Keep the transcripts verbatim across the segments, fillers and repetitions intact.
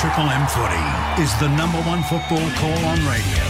Triple M Footy is the number one football call on radio.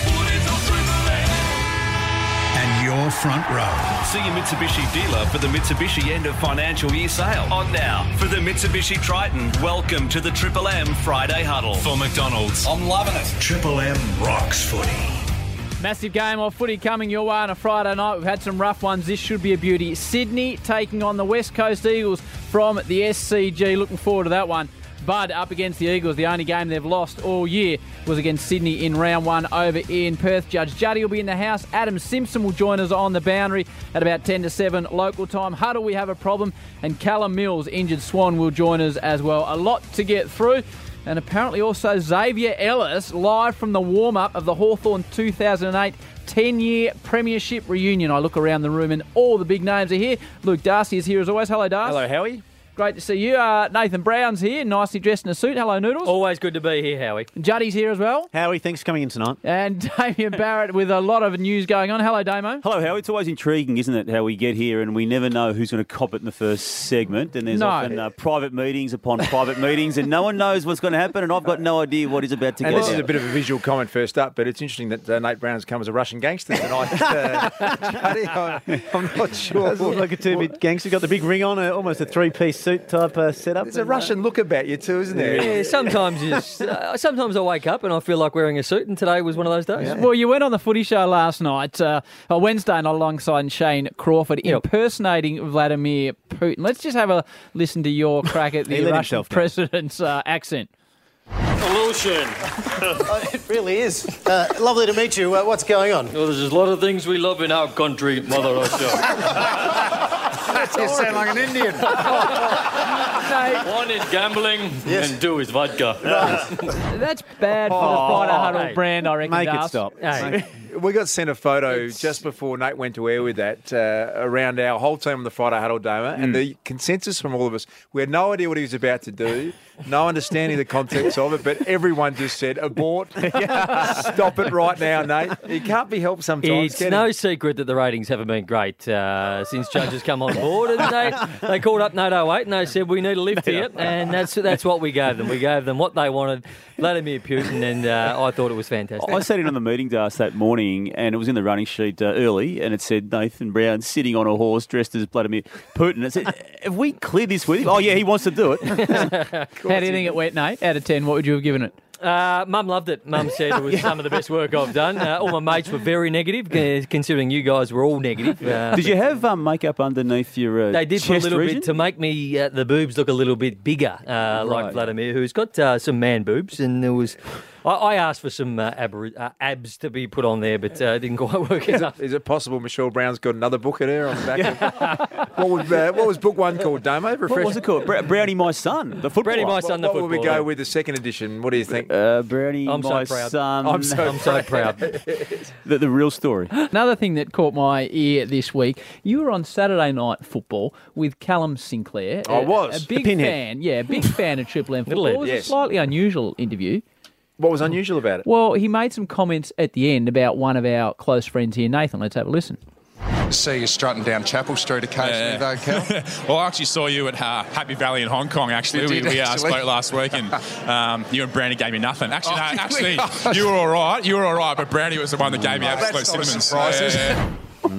And your front row. See your Mitsubishi dealer for the Mitsubishi end of financial year sale. On now for the Mitsubishi Triton. Welcome to the Triple M Friday Huddle. For McDonald's. I'm loving it. Triple M rocks footy. Massive game of footy coming your way on a Friday night. We've had some rough ones. This should be a beauty. Sydney taking on the West Coast Eagles from the S C G. Looking forward to that one. Bud up against the Eagles. The only game they've lost all year was against Sydney in round one over in Perth. Judge Juddy will be in the house. Adam Simpson will join us on the boundary at about ten to seven local time. Huddle, we have a problem. And Callum Mills, injured Swan, will join us as well. A lot to get through. And apparently also Xavier Ellis live from the warm-up of the Hawthorn two thousand eight ten-year premiership reunion. I look around the room and all the big names are here. Luke Darcy is here as always. Hello, Darcy. Hello, Howie. Great to see you. Uh, Nathan Brown's here, nicely dressed in a suit. Hello, Noodles. Always good to be here, Howie. Juddy's here as well. Howie, thanks for coming in tonight. And Damien Barrett with a lot of news going on. Hello, Damo. Hello, Howie. It's always intriguing, isn't it, how we get here and we never know who's going to cop it in the first segment. And there's No. often uh, private meetings upon private meetings and no one knows what's going to happen and I've got no idea what is about to And go this down. is a bit of a visual comment first up, but it's interesting that uh, Nate Brown's come as a Russian gangster tonight. uh, Juddy, I, I'm not sure. It looks like a two-bit gangster. Got the big ring on, uh, almost a three-piece suit type uh, setup. There's a Russian look about you too, isn't there? Yeah, sometimes it's, uh, sometimes I wake up and I feel like wearing a suit, and today was one of those days. Well, you went on the footy show last night, uh, on Wednesday night, alongside Shane Crawford, Yep. impersonating Vladimir Putin. Let's just have a listen to your crack at He the let Russian himself down. president's uh, accent. Pollution. It really is. Uh, lovely to meet you. Uh, what's going on? Well, there's a lot of things we love in our country, Mother Russia. You sound like an Indian. One is gambling, Yes. and two is vodka. That's bad for the Friday Huddle hey. brand, I reckon. Make it Darcy. stop. Hey, We got sent a photo just before Nate went to air with that uh, around our whole team on the Friday Huddle, Doma, and the consensus from all of us, we had no idea what he was about to do, no understanding the context of it, but everyone just said, abort, stop it right now, Nate. It can't be helped sometimes. it's can no it? secret that the ratings haven't been great uh, since Judge has come on board, and they, they called up Nate oh eight and they said, we need a lift here, and that's that's what we gave them. We gave them what they wanted, Vladimir Putin, and uh, I thought it was fantastic. I sat in on the meeting desk that morning and it was in the running sheet uh, early and it said Nathan Brown sitting on a horse dressed as Vladimir Putin. It said, have we cleared this with him? Oh, yeah, he wants to do it. How do you think it went, Nate? Out of ten, what would you have given it? Uh, Mum loved it. Mum said it was some of the best work I've done. Uh, all my mates were very negative, uh, considering you guys were all negative. Uh, Did you have um, makeup underneath your uh, They did chest put a little region? bit to make me uh, the boobs look a little bit bigger, uh, like Right. Vladimir, who's got uh, some man boobs, and there was. I, I asked for some uh, ab- uh, abs to be put on there, but uh, it didn't quite work out. Is it possible Michelle Brown's got another book in there on the back? Of, what, would, uh, what was book one called, Damo? What was it called? Bra- Brownie, my son, the football. Brownie, my son, the What would we footballer. go with the second edition? What do you think? Uh, Brownie, I'm so my proud. son. I'm so I'm so proud. the, the real story. Another thing that caught my ear this week, you were on Saturday Night Football with Callum Sinclair. I a- was. A big The pinhead. fan, yeah, big fan of Triple M Little Football. head, It was yes. a slightly unusual interview. What was unusual about it? Well, he made some comments at the end about one of our close friends here, Nathan. Let's have a listen. See you strutting down Chapel Street occasionally, Yeah. though, Cal. Well, I actually saw you at uh, Happy Valley in Hong Kong, actually. You We, did, we uh, actually. spoke last week, and um, you and Brownie gave me nothing. Actually, Oh, no, really? actually, you were all right. You were all right, but Brownie was the one that gave me Oh, absolute that's not a cinnamon. surprise, is it?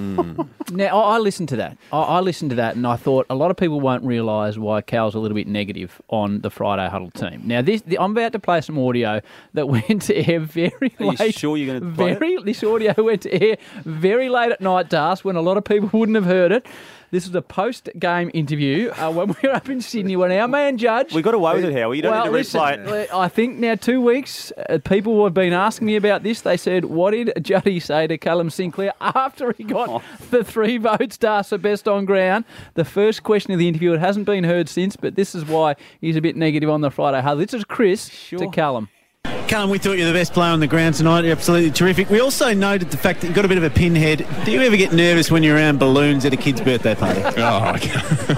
Now, I I listened to that. I, I listened to that, and I thought a lot of people won't realise why Cal's a little bit negative on the Friday Huddle team. Now, this the, I'm about to play some audio that went to air very Are you late. sure you're going to play very This audio went to air very late at night, Das, when a lot of people wouldn't have heard it. This was a post-game interview uh, when we were up in Sydney when our man Judge... We got away with it, Howie. You don't well, need to listen, replay it. I think now two weeks, uh, people have been asking me about this. They said, what did Juddy say to Callum Sinclair after he got Oh. the three votes Das for best on ground? The first question of the interview, it hasn't been heard since, but this is why he's a bit negative on the Friday Huddle. This is Chris to Callum. Callum, we thought you were the best player on the ground tonight. You're absolutely terrific. We also noted the fact that you've got a bit of a pinhead. Do you ever get nervous when you're around balloons at a kid's birthday party? Oh, okay.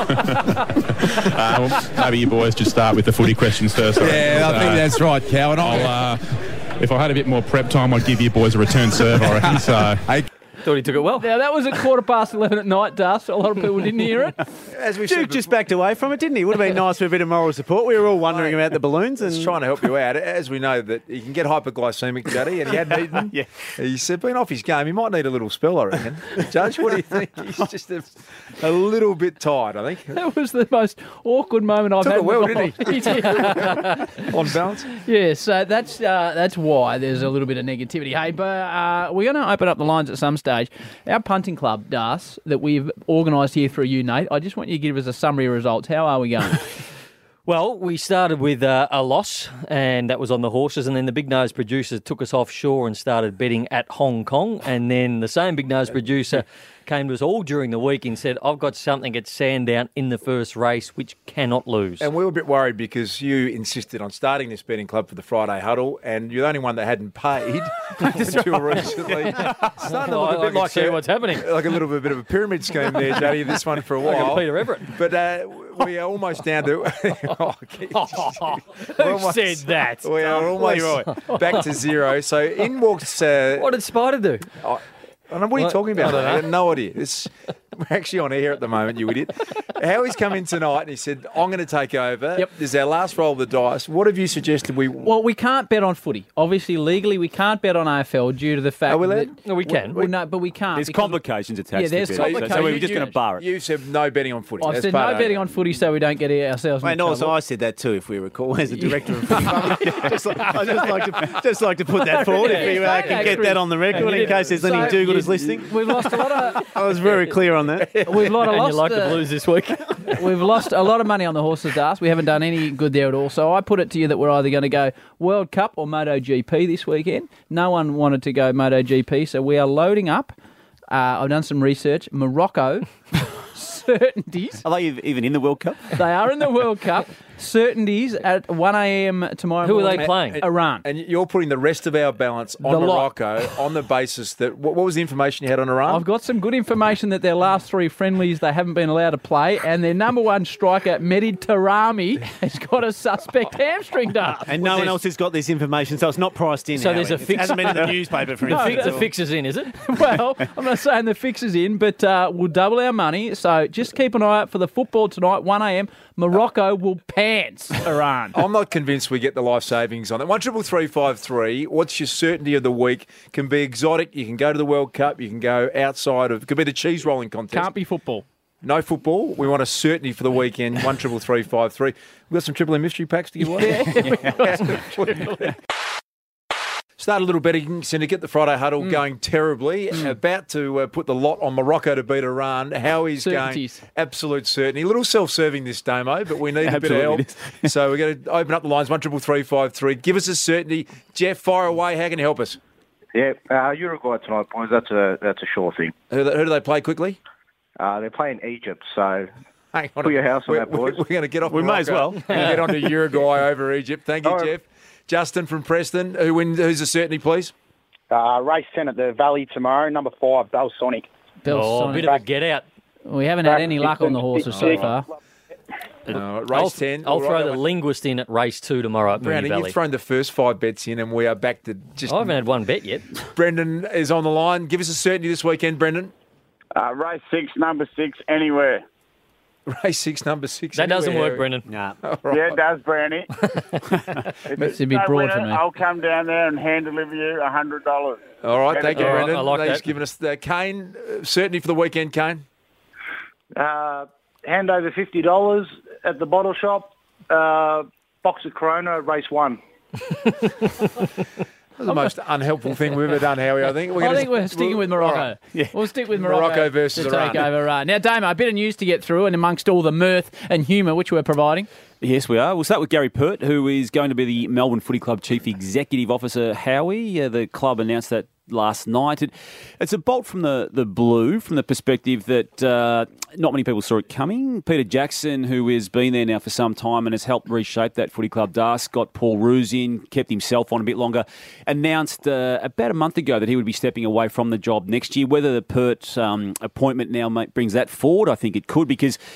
uh, well, maybe you boys should start with the footy questions first. Yeah, I think that's right, Cal. And I'll, uh, if I had a bit more prep time, I'd give you boys a return serve, I reckon. So. Hey, Thought he took it well. Now, that was at quarter past eleven at night, Dust. A lot of people didn't hear it. As we Duke said just backed away from it, didn't he? Would have been nice for a bit of moral support. We were all wondering about the balloons. And It's trying to help you out. As we know that he can get hyperglycemic, Juddy, and he hadn't eaten. Yeah. He's been off his game. He might need a little spell, I reckon. Judge, what do you think? He's just a, a little bit tired, I think. That was the most awkward moment I've Took had. it well, in my didn't he? He did. On balance. Yeah, so that's uh, that's why there's a little bit of negativity. Hey, but uh, we're going to open up the lines at some stage. Our punting club, Das, that we've organised here through you, Nate, I just want you to give us a summary of results. How are we going? Well, we started with uh, a loss, and that was on the horses, and then the Big Nose producer took us offshore and started betting at Hong Kong, and then the same Big Nose producer came to us all during the week and said, I've got something at Sandown in the first race which cannot lose. And we were a bit worried because you insisted on starting this betting club for the Friday huddle, and you're the only one that hadn't paid until recently. Starting to look I- a I bit can like see a, what's happening. like a little bit, bit of a pyramid scheme there, Juddy. This one for a while. Like a Peter Everett. But uh, we are almost down to. oh, Who almost- said that? We are almost back to zero. So in walks. Uh, What did Spider do? I, I don't know, what are you What? talking about? I don't mate? I have no idea. It's, we're actually on air at the moment, you idiot. Howie's come in tonight and he said, I'm going to take over. Yep. This is our last roll of the dice. What have you suggested we... Well, we can't bet on footy. Obviously, legally, we can't bet on A F L due to the fact Are we that... allowed? No, we can. Well, no, but we can't. There's because- complications attached Yeah, there's to betting, so- so we're complications. just going to bar it. You said no betting on footy. I've That's said part no of it. betting on footy so we don't get ourselves in Mate, trouble. also, I said that too, if we recall, as a director of footy. just like, I just like to just like to put that forward if we uh, can get that on the record in case there's any So, do-gooders you- listening. We've lost a lot of... I was very clear on that. We've lot of And lost, you like the uh, Blues this week? We've lost a lot of money on the horses, Das. We haven't done any good there at all. So I put it to you that we're either going to go World Cup or MotoGP this weekend. No one wanted to go MotoGP, so we are loading up. Uh, I've done some research. Morocco, certainties. Are they even in the World Cup? They are in the World Cup. Certainties at one a.m. tomorrow Who are morning. they playing? Iran. And you're putting the rest of our balance on The lot. Morocco on the basis that... What, what was the information you had on Iran? I've got some good information that their last three friendlies they haven't been allowed to play, and their number one striker, Mehdi Tarami, has got a suspect hamstring dart. And no one else has got this information, so it's not priced in. So there's Howie. a fix- It hasn't been in the newspaper, for The, instance. fi- the fix is in, is it? Well, I'm not saying the fix is in, but uh, we'll double our money. So just keep an eye out for the football tonight, one a.m. Morocco will pants Iran. I'm not convinced we get the life savings on it. One triple three five three. What's your certainty of the week? Can be exotic. You can go to the World Cup. You can go outside of. Could be the cheese rolling contest. Can't be football. No football. We want a certainty for the weekend. One triple three five three. We've got some triple M mystery packs to give away. Start a little betting syndicate. The Friday huddle Mm. going terribly. About to uh, put the lot on Morocco to beat Iran. Howie's going Certainties. absolute certainty. A little self-serving this demo, but we need a bit of help. Absolutely So we're going to open up the lines. One triple three five three. Give us a certainty. Jeff, fire away. How can you help us? Yeah, uh, Uruguay tonight, boys. That's a that's a sure thing. Who, who do they play quickly? Uh, they're playing Egypt, so Hang on. put your house on we're, that, boys. We're, we're going to get off. We may as Morocco well. and get on to Uruguay over Egypt. Thank you, All right. Jeff. Justin from Preston. Who wins? Who's the certainty, please? Uh, race ten at the Valley tomorrow, number five, Bell Sonic. Bell Oh, a Sonic. bit of a get out. We haven't had any luck on the horses so far. Uh, race I'll, ten. I'll All throw right, the that one. linguist in at race two tomorrow at Moonee Brandon, Valley. you've thrown the first five bets in, and we are back to just. I haven't had one bet yet. Brendan is on the line. Give us a certainty this weekend, Brendan. Uh, race six, number six, anywhere. Race six, number six. That doesn't anywhere. work, Brendan. Nah. Yeah, it does, Brandy. It's a bit No broad winner, for me. I'll come down there and hand deliver you a hundred dollars. All right, thank you, All right, Brendan. I like Thanks that. for giving us the Kane uh, certainty for the weekend, Kane. Uh, hand over fifty dollars at the bottle shop. Uh, box of Corona, race one. That's the most unhelpful thing we've ever done, Howie, I think. We're I gonna- think we're sticking with Morocco. All right. Yeah. We'll stick with Morocco, Morocco versus to take Iran. over Iran. Now, Damo, a bit of news to get through, and amongst all the mirth and humour which we're providing. Yes, we are. We'll start with Gary Pert, who is going to be the Melbourne Footy Club Chief Executive Officer. Howie, uh, the club announced that last night. It, it's a bolt from the, the blue, from the perspective that uh, not many people saw it coming. Peter Jackson, who has been there now for some time and has helped reshape that footy club, Das, got Paul Roos in, kept himself on a bit longer, announced uh, about a month ago that he would be stepping away from the job next year. Whether the Pert um, appointment now brings that forward, I think it could, because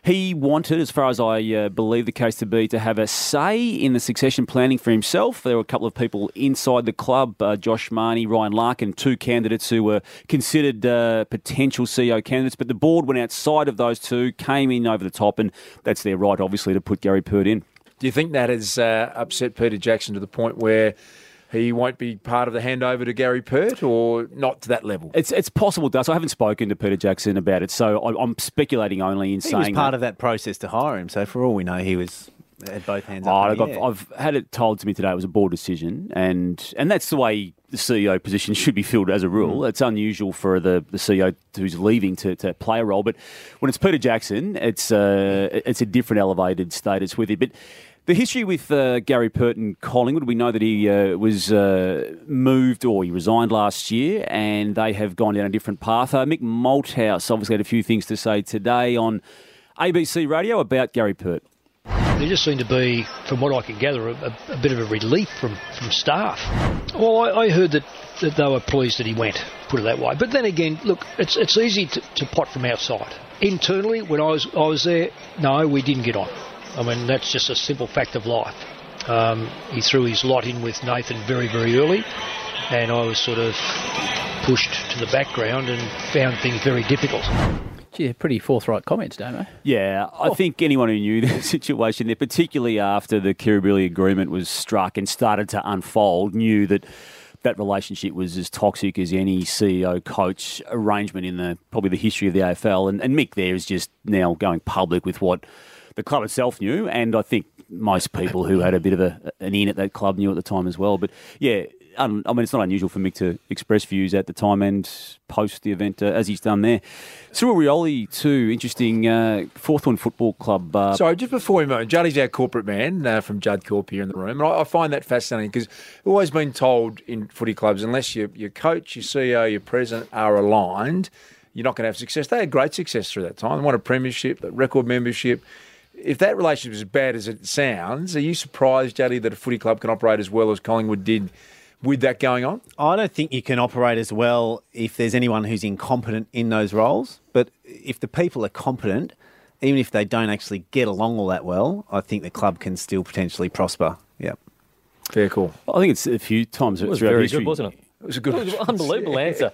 He wanted, as far as I uh, believe the case to be, to have a say in the succession planning for himself. There were a couple of people inside the club, uh, Josh Marnie, Ryan Larkin, two candidates who were considered uh, potential C E O candidates, but the board went outside of those two, came in over the top, and that's their right, obviously, to put Gary Pert in. Do you think that has uh, upset Peter Jackson to the point where he won't be part of the handover to Gary Pert, or not to that level? It's it's possible, Doug. I haven't spoken to Peter Jackson about it, so I, I'm speculating only in he saying he was part that. of that process to hire him, so for all we know, he was had both hands Oh, up. look, I've, I've had it told to me today it was a board decision, and and that's the way the C E O position should be filled as a rule. Mm. It's unusual for the, the C E O who's leaving to, to play a role, but when it's Peter Jackson, it's uh, it's a different elevated status with it. But the history with uh, Gary Pert and Collingwood, we know that he uh, was uh, moved or he resigned last year, and they have gone down a different path. Uh, Mick Malthouse obviously had a few things to say today on A B C Radio about Gary Pert. There just seemed to be, from what I can gather, a, a bit of a relief from, from staff. Well, I, I heard that, that they were pleased that he went, put it that way. But then again, look, it's it's easy to, to pot from outside. Internally, when I was I was there, no, we didn't get on. I mean, that's just a simple fact of life. Um, he threw his lot in with Nathan very, very early, and I was sort of pushed to the background and found things very difficult. Gee, pretty forthright comments, Damo. Yeah, I Oh. think anyone who knew the situation there, particularly after the Kirribilli agreement was struck and started to unfold, knew that that relationship was as toxic as any C E O-coach arrangement in the probably the history of the A F L. And, and Mick there is just now going public with what the club itself knew, and I think most people who had a bit of a, an in at that club knew at the time as well. But yeah, um, I mean, it's not unusual for Mick to express views at the time and post the event uh, as he's done there. Cyril Rioli, too, interesting. Uh, Hawthorn Football Club. Uh, Sorry, just before we move, Juddy's our corporate man uh, from Judd Corp here in the room. And I, I find that fascinating because we've always been told in footy clubs, unless your, your coach, your C E O, your president are aligned, you're not going to have success. They had great success through that time. They won a premiership, a record membership. If that relationship is as bad as it sounds, are you surprised, Juddy, that a footy club can operate as well as Collingwood did with that going on? I don't think you can operate as well if there's anyone who's incompetent in those roles. But if the people are competent, even if they don't actually get along all that well, I think the club can still potentially prosper. Yep. Fair call. I think it's a few times. It was throughout very history. good, wasn't it? It was a good, It was an unbelievable answer.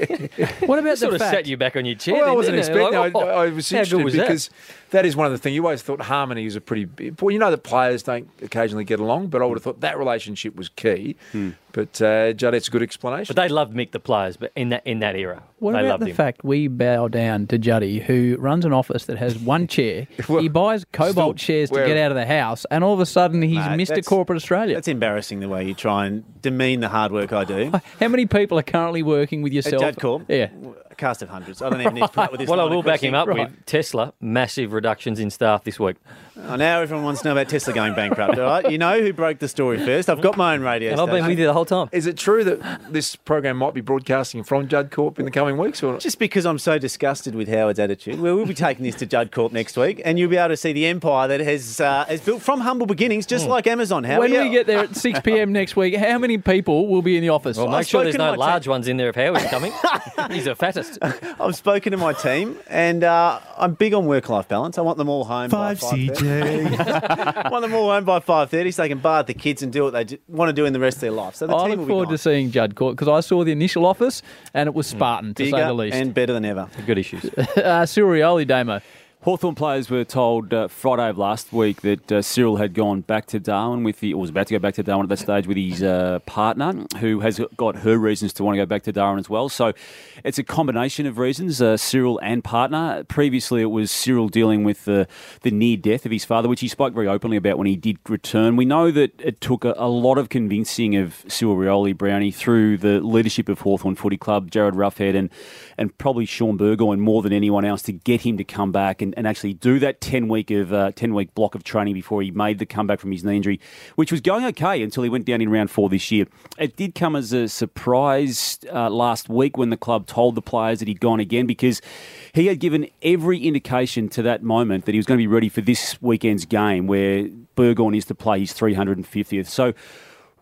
What about It sort the of fact? sat you back on your chair. Well, I then, wasn't didn't it? expecting. Like, I, oh, I was how good interested was that? because that is one of the things. You always thought harmony is a pretty big. Well, you know that players don't occasionally get along, but I would have thought that relationship was key. Hmm. But uh, Judd, it's a good explanation. But they loved Mick, the players, but in that in that era, What they about loved the him. fact we bow down to Juddy, who runs an office that has one chair? He buys Cobalt still, chairs to where- get out of the house, and all of a sudden he's Mate, Mister that's- Corporate Australia. That's embarrassing the way you try and demean the hard work I do. How many people are currently working with At yourself? Judd Corp? Yeah. A cast of hundreds. I don't even need to put up with this. Well, I line of will back him questioning. up with Tesla, massive reductions in staff this week. Oh, now everyone wants to know about Tesla going bankrupt, all right? You know who broke the story first. I've got my own radio And I've been station. with you the whole time. Is it true that this program might be broadcasting from Judd Corp in the coming weeks? Or Just because I'm so disgusted with Howard's attitude, well, we'll be taking this to Judd Corp next week, and you'll be able to see the empire that has uh, has built from humble beginnings, just like Amazon. Howard. When Yeah. we get there at six p.m. next week, how many people will be in the office? Well, make I've sure there's spoken no to my large team. ones in there if Howard's coming. He's a fattest. I've spoken to my team, and uh, I'm big on work-life balance. I want them all home by five thirty. I want them all home by five thirty so they can bath the kids and do what they do, want to do in the rest of their life. So the I team look will forward be to seeing Judd Court because I saw the initial office and it was Spartan, to bigger say the least. and better than ever. Good issues. uh, Cyril Rioli, Damo. Hawthorn players were told uh, Friday of last week that uh, Cyril had gone back to Darwin with the, or was about to go back to Darwin at that stage with his uh, partner, who has got her reasons to want to go back to Darwin as well. So it's a combination of reasons, uh, Cyril and partner. Previously, it was Cyril dealing with the, the near death of his father, which he spoke very openly about when he did return. We know that it took a, a lot of convincing of Cyril Rioli, Brownie, through the leadership of Hawthorn Footy Club, Jared Roughhead, and, and probably Sean Burgoyne more than anyone else to get him to come back and, and actually do that ten week of uh, ten week block of training before he made the comeback from his knee injury, which was going okay until he went down in round four this year. It did come as a surprise uh, last week when the club told the players that he'd gone again, because he had given every indication to that moment that he was going to be ready for this weekend's game where Burgoyne is to play his three hundred fiftieth. So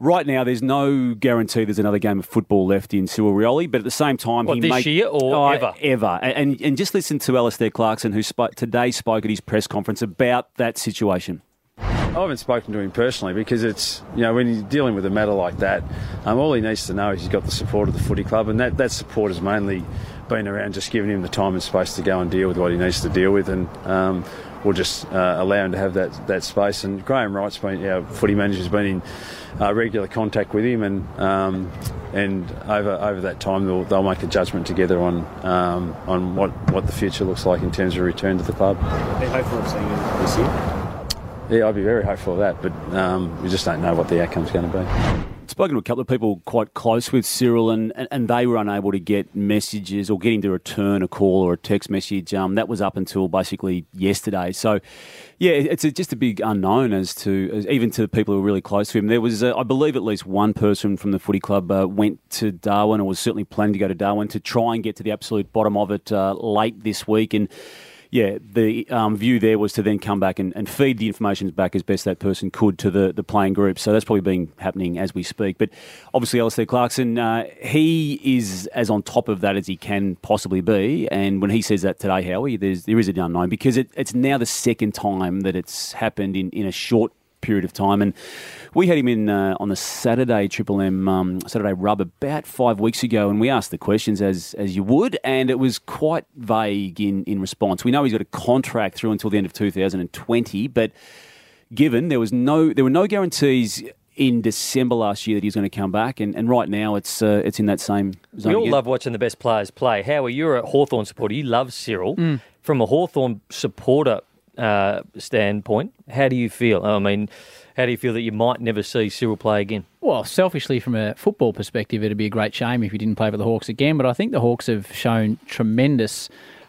Right now, there's no guarantee there's another game of football left in Cyril Rioli, but at the same time... What, he this make, year or oh, ever? Ever. And, and just listen to Alistair Clarkson, who spoke, today spoke at his press conference about that situation. I haven't spoken to him personally because it's, you know, when you're dealing with a matter like that, um, all he needs to know is he's got the support of the footy club, and that, that support has mainly been around just giving him the time and space to go and deal with what he needs to deal with, and um, we'll just uh, allow him to have that, that space. And Graham Wright's been, our footy manager's been in uh, regular contact with him, and um, and over over that time they'll, they'll make a judgment together on um, on what, what the future looks like in terms of return to the club. Are you hopeful of seeing him this year? Yeah, I'd be very hopeful of that, but um, we just don't know what the outcome's going to be. Spoken to a couple of people quite close with Cyril, and, and, and they were unable to get messages or get him to return a call or a text message. Um, that was up until basically yesterday. So, yeah, it's a, just a big unknown as to as even to the people who are really close to him. There was, uh, I believe, at least one person from the footy club uh, went to Darwin, or was certainly planning to go to Darwin to try and get to the absolute bottom of it uh, late this week. And yeah, the um, view there was to then come back and, and feed the information back as best that person could to the, the playing group. So that's probably been happening as we speak. But obviously, Alistair Clarkson, uh, he is as on top of that as he can possibly be. And when he says that today, Howie, there's, there is an unknown because it, it's now the second time that it's happened in, in a short period of time. And we had him in uh, on the Saturday Triple M um, Saturday Rub about five weeks ago, and we asked the questions as as you would, and it was quite vague in, in response. We know he's got a contract through until the end of two thousand twenty, but given there was no there were no guarantees in December last year that he's going to come back, and, and right now it's uh, it's in that same zone. We all again. love watching the best players play. Howie, you're a Hawthorn supporter. You love Cyril. Mm. From a Hawthorn supporter uh, standpoint, how do you feel? I mean, how do you feel that you might never see Cyril play again? Well, selfishly, from a football perspective, it'd be a great shame if he didn't play for the Hawks again. But I think the Hawks have shown tremendous...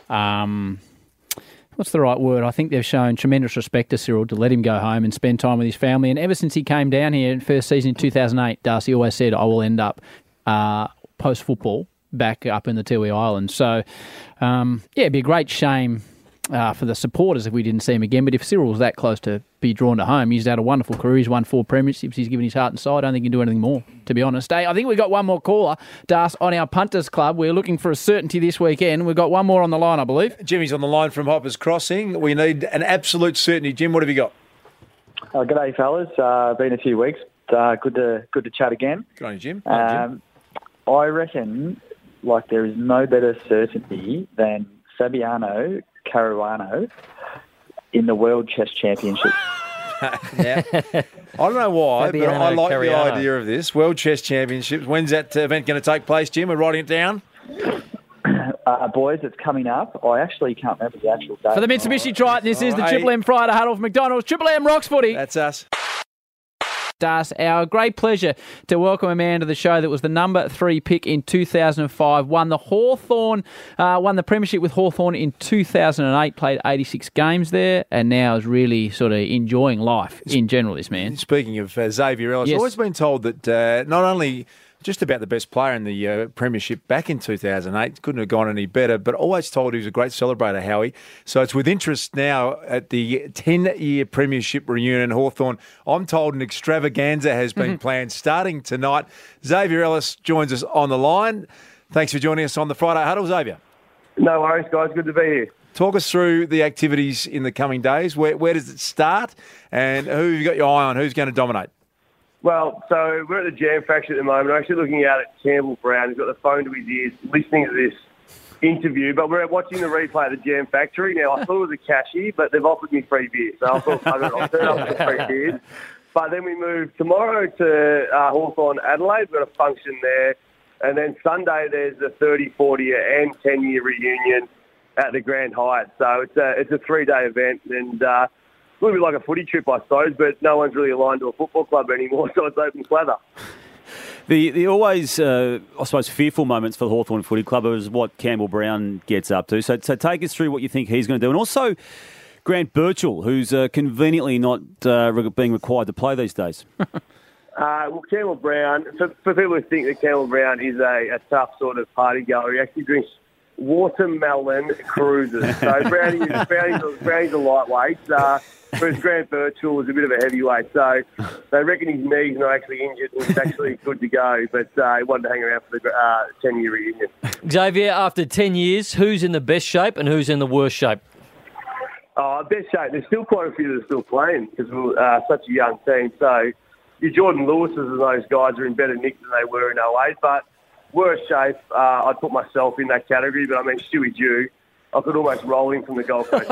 Um, what's the right word? I think they've shown tremendous respect to Cyril to let him go home and spend time with his family. And ever since he came down here in first season in two thousand eight, Darcy always said, I will end up uh, post-football back up in the Tiwi Islands. So, um, yeah, it'd be a great shame uh, for the supporters if we didn't see him again. But if Cyril was that close to be drawn to home, he's had a wonderful career. He's won four premierships. He's given his heart and soul. I don't think he can do anything more, to be honest. Hey, I think we've got one more caller, Das, on our Punters Club. We're looking for a certainty this weekend. We've got one more on the line, I believe. Jimmy's on the line from Hoppers Crossing. We need an absolute certainty. Jim, what have you got? Uh, g'day, fellas. Uh, been a few weeks. Uh, good to good to chat again. Good on you, Jim. Good on you, Jim. Um, I reckon, like, there is no better certainty than Fabiano Caruano in the World Chess Championship. Now, I don't know why, Fabiano but I like Caruano. the idea of this. World Chess Championships. When's that event going to take place, Jim? We're writing it down. Uh, boys, it's coming up. I actually can't remember the actual date. For the Mitsubishi Triton, this is the Hey. Triple M Friday Huddle for McDonald's. Triple M rocks footy. That's us. Das, our great pleasure to welcome a man to the show that was the number three pick in two thousand five, won the Hawthorn, uh, won the premiership with Hawthorn in two thousand eight, played eighty-six games there, and now is really sort of enjoying life in general, this man. Speaking of uh, Xavier Ellis, Yes. I've always been told that uh, not only just about the best player in the uh, premiership back in two thousand eight, couldn't have gone any better, but always told he was a great celebrator, Howie. So it's with interest now at the ten-year premiership reunion in Hawthorn. I'm told an extravaganza has been planned starting tonight. Xavier Ellis joins us on the line. Thanks for joining us on the Friday Huddle, Xavier. No worries, guys. Good to be here. Talk us through the activities in the coming days. Where, where does it start, and who have you got your eye on? Who's going to dominate? Well, so we're at the Jam Factory at the moment. I'm actually looking out at Campbell Brown. He's got the phone to his ears, listening to this interview. But we're watching the replay at the Jam Factory. Now, I thought it was a cashier, but they've offered me free beer. So I thought, I'll I'll turn up with free beers. But then we move tomorrow to uh, Hawthorn, Adelaide. We've got a function there. And then Sunday, there's the thirty, forty and ten-year reunion at the Grand Hyatt. So it's a, it's a three-day event. And... Uh, a little bit like a footy trip, I suppose, but no one's really aligned to a football club anymore, so it's open slather. The the always, uh, I suppose, fearful moments for the Hawthorn Footy Club is what Campbell Brown gets up to. So, so take us through what you think he's going to do. And also Grant Birchall, who's uh, conveniently not uh, being required to play these days. Uh, well, Campbell Brown, for, for people who think that Campbell Brown is a, a tough sort of party goer, he actually drinks watermelon cruises. So Brownie, Brownie's, Brownie's a lightweight. Uh, whereas Grant Birchall was a bit of a heavyweight. So they reckon his knee's not actually injured and he's actually good to go. But uh, he wanted to hang around for the uh, ten-year reunion. Xavier, after ten years, who's in the best shape and who's in the worst shape? Oh, best shape. There's still quite a few that are still playing because we're uh, such a young team. So your Jordan Lewises and those guys are in better nick than they were in oh eight. But worst shape, uh, I'd put myself in that category. But I mean, Stewie Dew, I could almost roll him from the Gold Coast.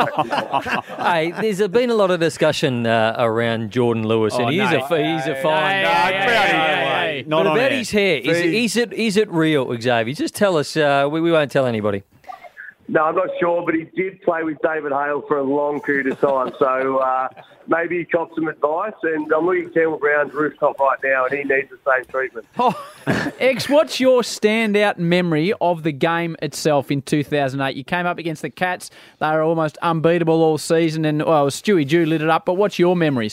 Hey, there's been a lot of discussion uh, around Jordan Lewis, Oh, and no. he's a he's a fine Hey, guy. hey, hey, hey. But Not on about air. his hair, is, See? is it is it real, Xavier? Just tell us. Uh, we, we won't tell anybody. No, I'm not sure, but he did play with David Hale for a long period of time. So uh, maybe he copped some advice. And I'm looking at Campbell Brown's rooftop right now, and he needs the same treatment. Oh, X, what's your standout memory of the game itself in two thousand eight? You came up against the Cats. They were almost unbeatable all season, and well, Stewie Dew lit it up. But what's your memories?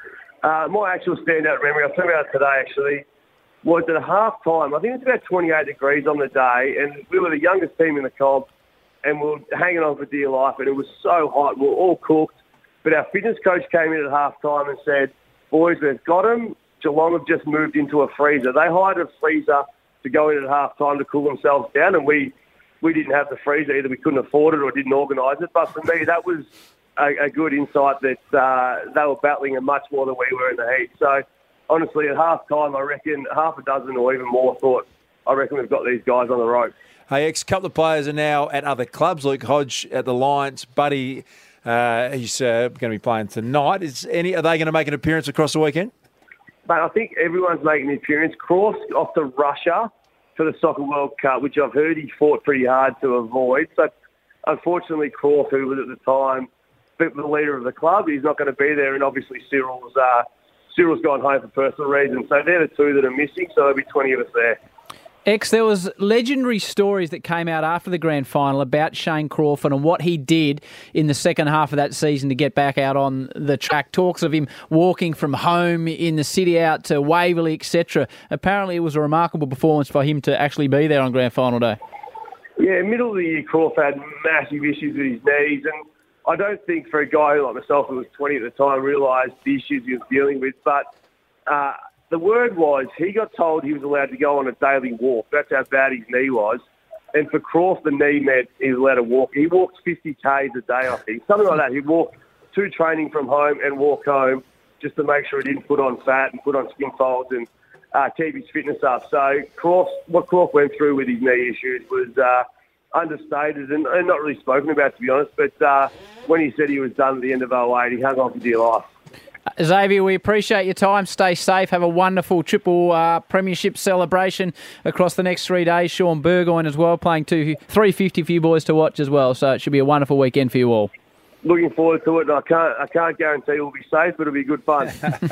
Uh, my actual standout memory, I'll talk about it today actually, was at half time. I think it was about twenty-eight degrees on the day, and we were the youngest team in the comp. And we were hanging on for dear life, and it was so hot. We were all cooked. But our fitness coach came in at half-time and said, boys, we've got them. Geelong have just moved into a freezer. They hired a freezer to go in at half-time to cool themselves down, and we, we didn't have the freezer. Either we couldn't afford it or didn't organise it. But for me, that was a, a good insight that uh, they were battling it much more than we were in the heat. So, honestly, at half-time, I reckon half a dozen or even more thought, I reckon we've got these guys on the ropes. Hey, X, a couple of players are now at other clubs. Luke Hodge at the Lions. Buddy, uh, he's uh, going to be playing tonight. Is any? Are they going to make an appearance across the weekend? But I think everyone's making an appearance. Cross off to Russia for the Soccer World Cup, which I've heard he fought pretty hard to avoid. So, unfortunately, Croft, who was at the time the leader of the club, he's not going to be there. And obviously, Cyril's uh, Cyril's gone home for personal reasons. So they're the two that are missing. So there'll be twenty of us there. X, there was legendary stories that came out after the grand final about Shane Crawford and what he did in the second half of that season to get back out on the track. Talks of him walking from home in the city out to Waverley, et cetera. Apparently it was a remarkable performance for him to actually be there on grand final day. Yeah, middle of the year, Crawford had massive issues with his knees, and I don't think for a guy like myself who was twenty at the time realised the issues he was dealing with, but... Uh, The word was he got told he was allowed to go on a daily walk. That's how bad his knee was. And for Croft, the knee meant he was allowed to walk. He walked fifty kays a day, I think. Something like that. He'd walk to training from home and walk home just to make sure he didn't put on fat and put on skin folds and uh, keep his fitness up. So Croft, what Croft went through with his knee issues was uh, understated and, and not really spoken about, to be honest. But uh, when he said he was done at the end of oh eight, he hung on for dear life. Xavier, we appreciate your time. Stay safe. Have a wonderful triple uh, premiership celebration across the next three days. Sean Burgoyne as well, playing two, three fifty for you boys to watch as well. So it should be a wonderful weekend for you all. Looking forward to it. I can't, I can't guarantee we'll be safe, but it'll be good fun.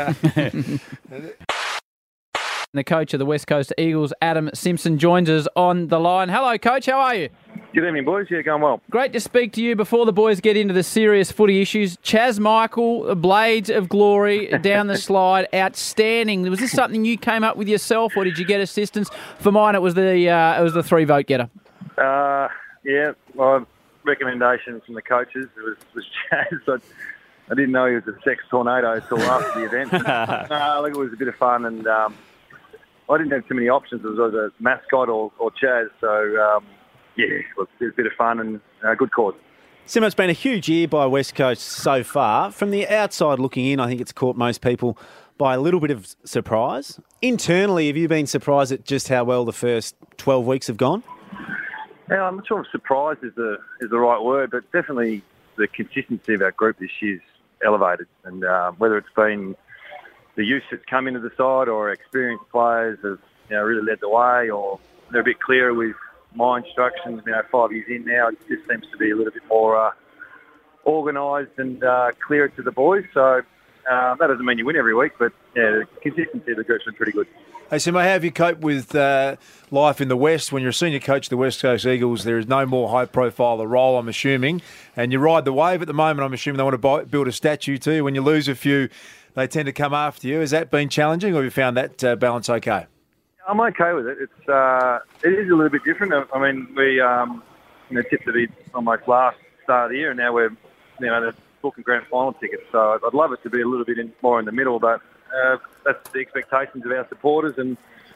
The coach of the West Coast Eagles, Adam Simpson, joins us on the line. Hello, Coach. How are you? Good evening, boys. Yeah, going well. Great to speak to you before the boys get into the serious footy issues. Chaz Michael, Blades of Glory, down the slide, outstanding. Was this something you came up with yourself, or did you get assistance? For mine, it was the uh, it was the three vote getter. Uh, yeah, well, recommendation from the coaches it was, was Chaz. I, I didn't know he was a sex tornado until after the event. uh, look, it was a bit of fun, and um, I didn't have too many options. It was either mascot or, or Chaz, so. Um, Yeah, it was a bit of fun and a good cause. Simo, it's been a huge year by West Coast so far. From the outside looking in, I think it's caught most people by a little bit of surprise. Internally, have you been surprised at just how well the first twelve weeks have gone? Yeah, I'm not sure if surprise is the, is the right word, but definitely the consistency of our group this year's elevated. And uh, whether it's been the youth that's come into the side or experienced players have you know, really led the way, or they're a bit clearer with my instructions, you know, five years in now, it just seems to be a little bit more uh, organised and uh, clearer to the boys. So uh, that doesn't mean you win every week, but yeah, the consistency of the group's been pretty good. Hey, Simo, how have you coped with uh, life in the West? When you're a senior coach of the West Coast Eagles, there is no more high-profile the role, I'm assuming, and you ride the wave at the moment. I'm assuming they want to buy, build a statue to you. When you lose a few, they tend to come after you. Has that been challenging, or have you found that uh, balance okay? I'm okay with it. It's uh, it is a little bit different. I mean, we um, you know, tipped to be almost last start of the year, and now we're, you know, they're booking grand final tickets. So I'd love it to be a little bit in, more in the middle, but uh, that's the expectations of our supporters, and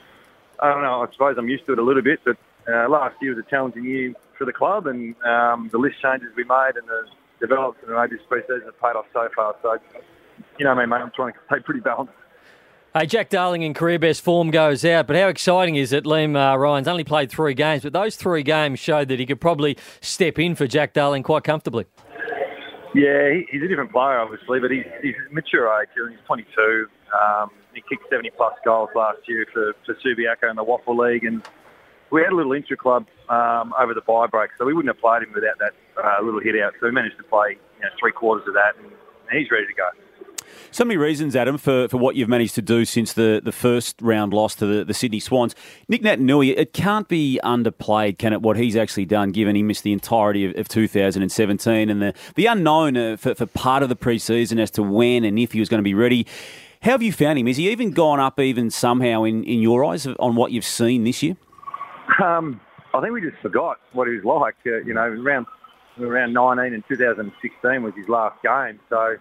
I don't know, I suppose I'm used to it a little bit, but uh, last year was a challenging year for the club, and um, the list changes we made and the development and maybe this pre-season have paid off so far. So, you know me, mate, I'm trying to stay pretty balanced. Hey, Jack Darling in career best form goes out, but how exciting is it? Liam uh, Ryan's only played three games, but those three games showed that he could probably step in for Jack Darling quite comfortably. Yeah, he, he's a different player, obviously, but he's, he's mature age. He's twenty-two. Um, he kicked seventy plus goals last year for, for Subiaco in the Waffle League, and we had a little intra-club um, over the bye break, so we wouldn't have played him without that uh, little hit out. So we managed to play you know, three quarters of that, and he's ready to go. So many reasons, Adam, for, for what you've managed to do since the, the first round loss to the, the Sydney Swans. Nick Naitanui, it can't be underplayed, can it, what he's actually done, given he missed the entirety of, of two thousand seventeen and the, the unknown uh, for, for part of the pre-season as to when and if he was going to be ready. How have you found him? Has he even gone up even somehow in, in your eyes on what you've seen this year? Um, I think we just forgot what he was like. Uh, you know, around, around nineteen and two thousand sixteen was his last game, so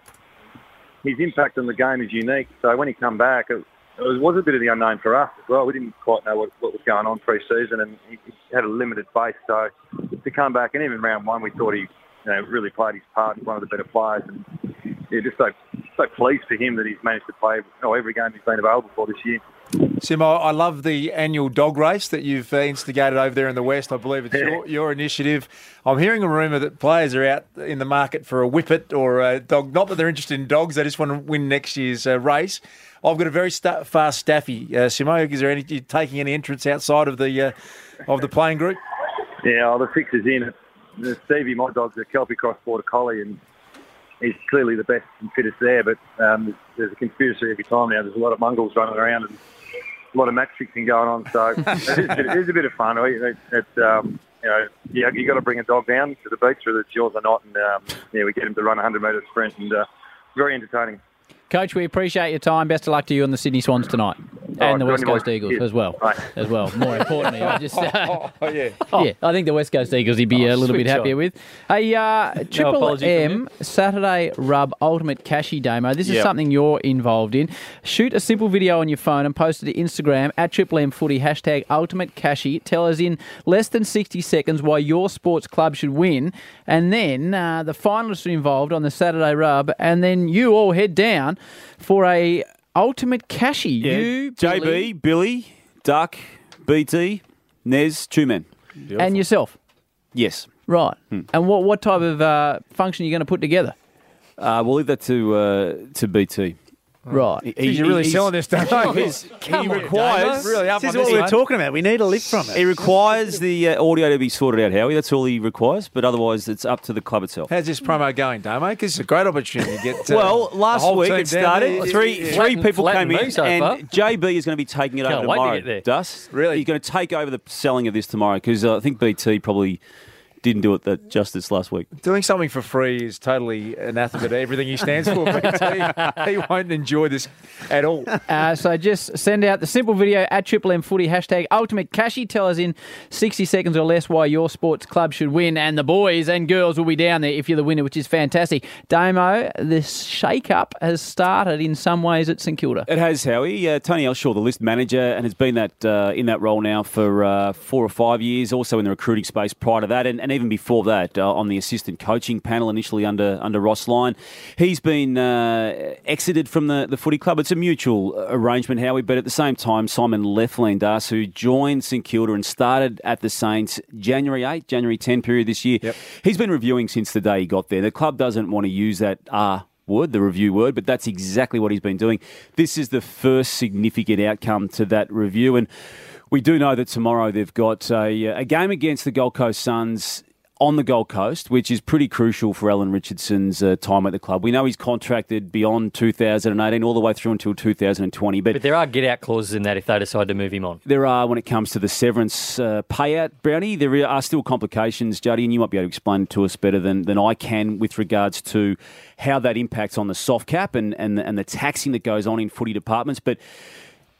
his impact on the game is unique. So when he come back, it, it was, was a bit of the unknown for us as well. We didn't quite know what, what was going on pre-season, and he, he had a limited base. So to come back, and even round one, we thought he you know, really played his part. He's one of the better players. And yeah, just so, so pleased for him that he's managed to play oh, every game he's been available for this year. Simo, I love the annual dog race that you've uh, instigated over there in the West. I believe it's Yeah. your, your initiative. I'm hearing a rumour that players are out in the market for a whippet or a dog. Not that they're interested in dogs, they just want to win next year's uh, race. I've got a very sta- fast staffy. Uh, Simo, is there any you taking any entrance outside of the uh, of the playing group? Yeah, well, the fix is in. The Stevie, my dog's a Kelpie Cross Border Collie, and he's clearly the best and fittest there. But um, there's a conspiracy every time now. There's a lot of mongrels running around and a lot of match fixing going on, so it, is, it is a bit of fun. It, it, um, you know, you, you got to bring a dog down to the beach, whether it's yours or not, and um, yeah, we get him to run a hundred metre sprint, and uh, very entertaining. Coach, we appreciate your time. Best of luck to you on the Sydney Swans tonight. And Oh, the good West on you, Coast boys. Eagles Cheers. as well. Right. As well, more importantly. I just, uh, Oh, yeah. yeah, I think the West Coast Eagles he'd be Oh, a little bit switch happier on. with. Hey, uh, Triple apology from M Saturday Rub Ultimate Cashy Damo. This is Yep. something you're involved in. Shoot a simple video on your phone and post it to Instagram at Triple M Footy, hashtag Ultimate Cashy. Tell us in less than sixty seconds why your sports club should win. And then uh, the finalists are involved on the Saturday Rub. And then you all head down for a Ultimate Cashy. Yeah. You, J B, Billy, Billy, Duck, B T, Nez, two men. and yourself. Yes. Right. And what, what type of uh, function are you going to put together? Uh, we'll leave that to uh, to B T. Right. He- Geez, you're really he's- selling this stuff. No, he's- Come he on, requires Damo. Really up This is on what this we were one. talking about. We need a lift from it. He requires the uh, audio to be sorted out, Howie. That's all he requires. But otherwise, it's up to the club itself. How's this promo going, Damo? Because it's a great opportunity to get uh, Well, the last whole week team it down started. there. Three Yeah. three Flatten- people flatten came me in, so and far. J B is going to be taking it Can't over wait to tomorrow. get there. Dus, Really? he's going to take over the selling of this tomorrow because uh, I think B T probably didn't do it that justice last week. Doing something for free is totally anathema to everything he stands for, B T. He won't enjoy this at all. Uh, so just send out the simple video at Triple M Footy, hashtag Ultimate Cashy. Tell us in sixty seconds or less why your sports club should win. And the boys and girls will be down there if you're the winner, which is fantastic. Damo, this shake-up has started in some ways at St Kilda. It has, Howie. Uh, Tony Elshaw, the list manager, and has been that uh, in that role now for uh, four or five years, also in the recruiting space prior to that, and, and even before that uh, on the assistant coaching panel initially under under Ross Lyon. He's been uh, exited from the, the footy club. It's a mutual arrangement, Howie, but at the same time, Simon Lefland, Das, who joined St Kilda and started at the Saints January eighth, January tenth period this year, Yep. he's been reviewing since the day he got there. The club doesn't want to use that R word, the review word, but that's exactly what he's been doing. This is the first significant outcome to that review, and we do know that tomorrow they've got a, a game against the Gold Coast Suns on the Gold Coast, which is pretty crucial for Alan Richardson's uh, time at the club. We know he's contracted beyond two thousand eighteen, all the way through until two thousand twenty, but, But there are get-out clauses in that if they decide to move him on. there are, when it comes to the severance uh, payout, Brownie, there are still complications, Juddy, and you might be able to explain it to us better than, than I can with regards to how that impacts on the soft cap and, and, and the taxing that goes on in footy departments. But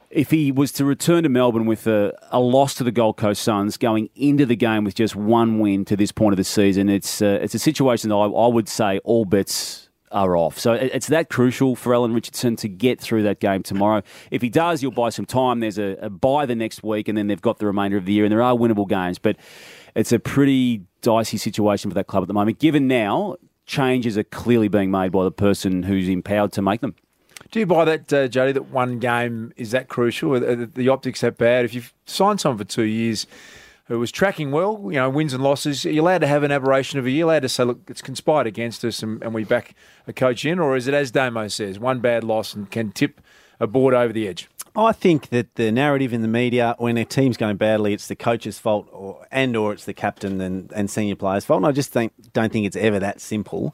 if he was to return to Melbourne with a, a loss to the Gold Coast Suns, going into the game with just one win to this point of the season, it's uh, it's a situation that I, I would say all bets are off. So it, it's that crucial for Alan Richardson to get through that game tomorrow. If he does, you'll buy some time. There's a, a bye the next week, and then they've got the remainder of the year, and there are winnable games. But it's a pretty dicey situation for that club at the moment, given now changes are clearly being made by the person who's empowered to make them. Do you buy that, uh, Jody, that one game is that crucial? Are the, the optics that bad? If you've signed someone for two years who was tracking well, you know, wins and losses, are you allowed to have an aberration of a year? Allowed to say, look, it's conspired against us and, and we back a coach in? Or is it, as Damo says, one bad loss and can tip a board over the edge? I think that the narrative in the media, when a team's going badly, it's the coach's fault or, and or it's the captain and, and senior players' fault. And I just think, don't think it's ever that simple.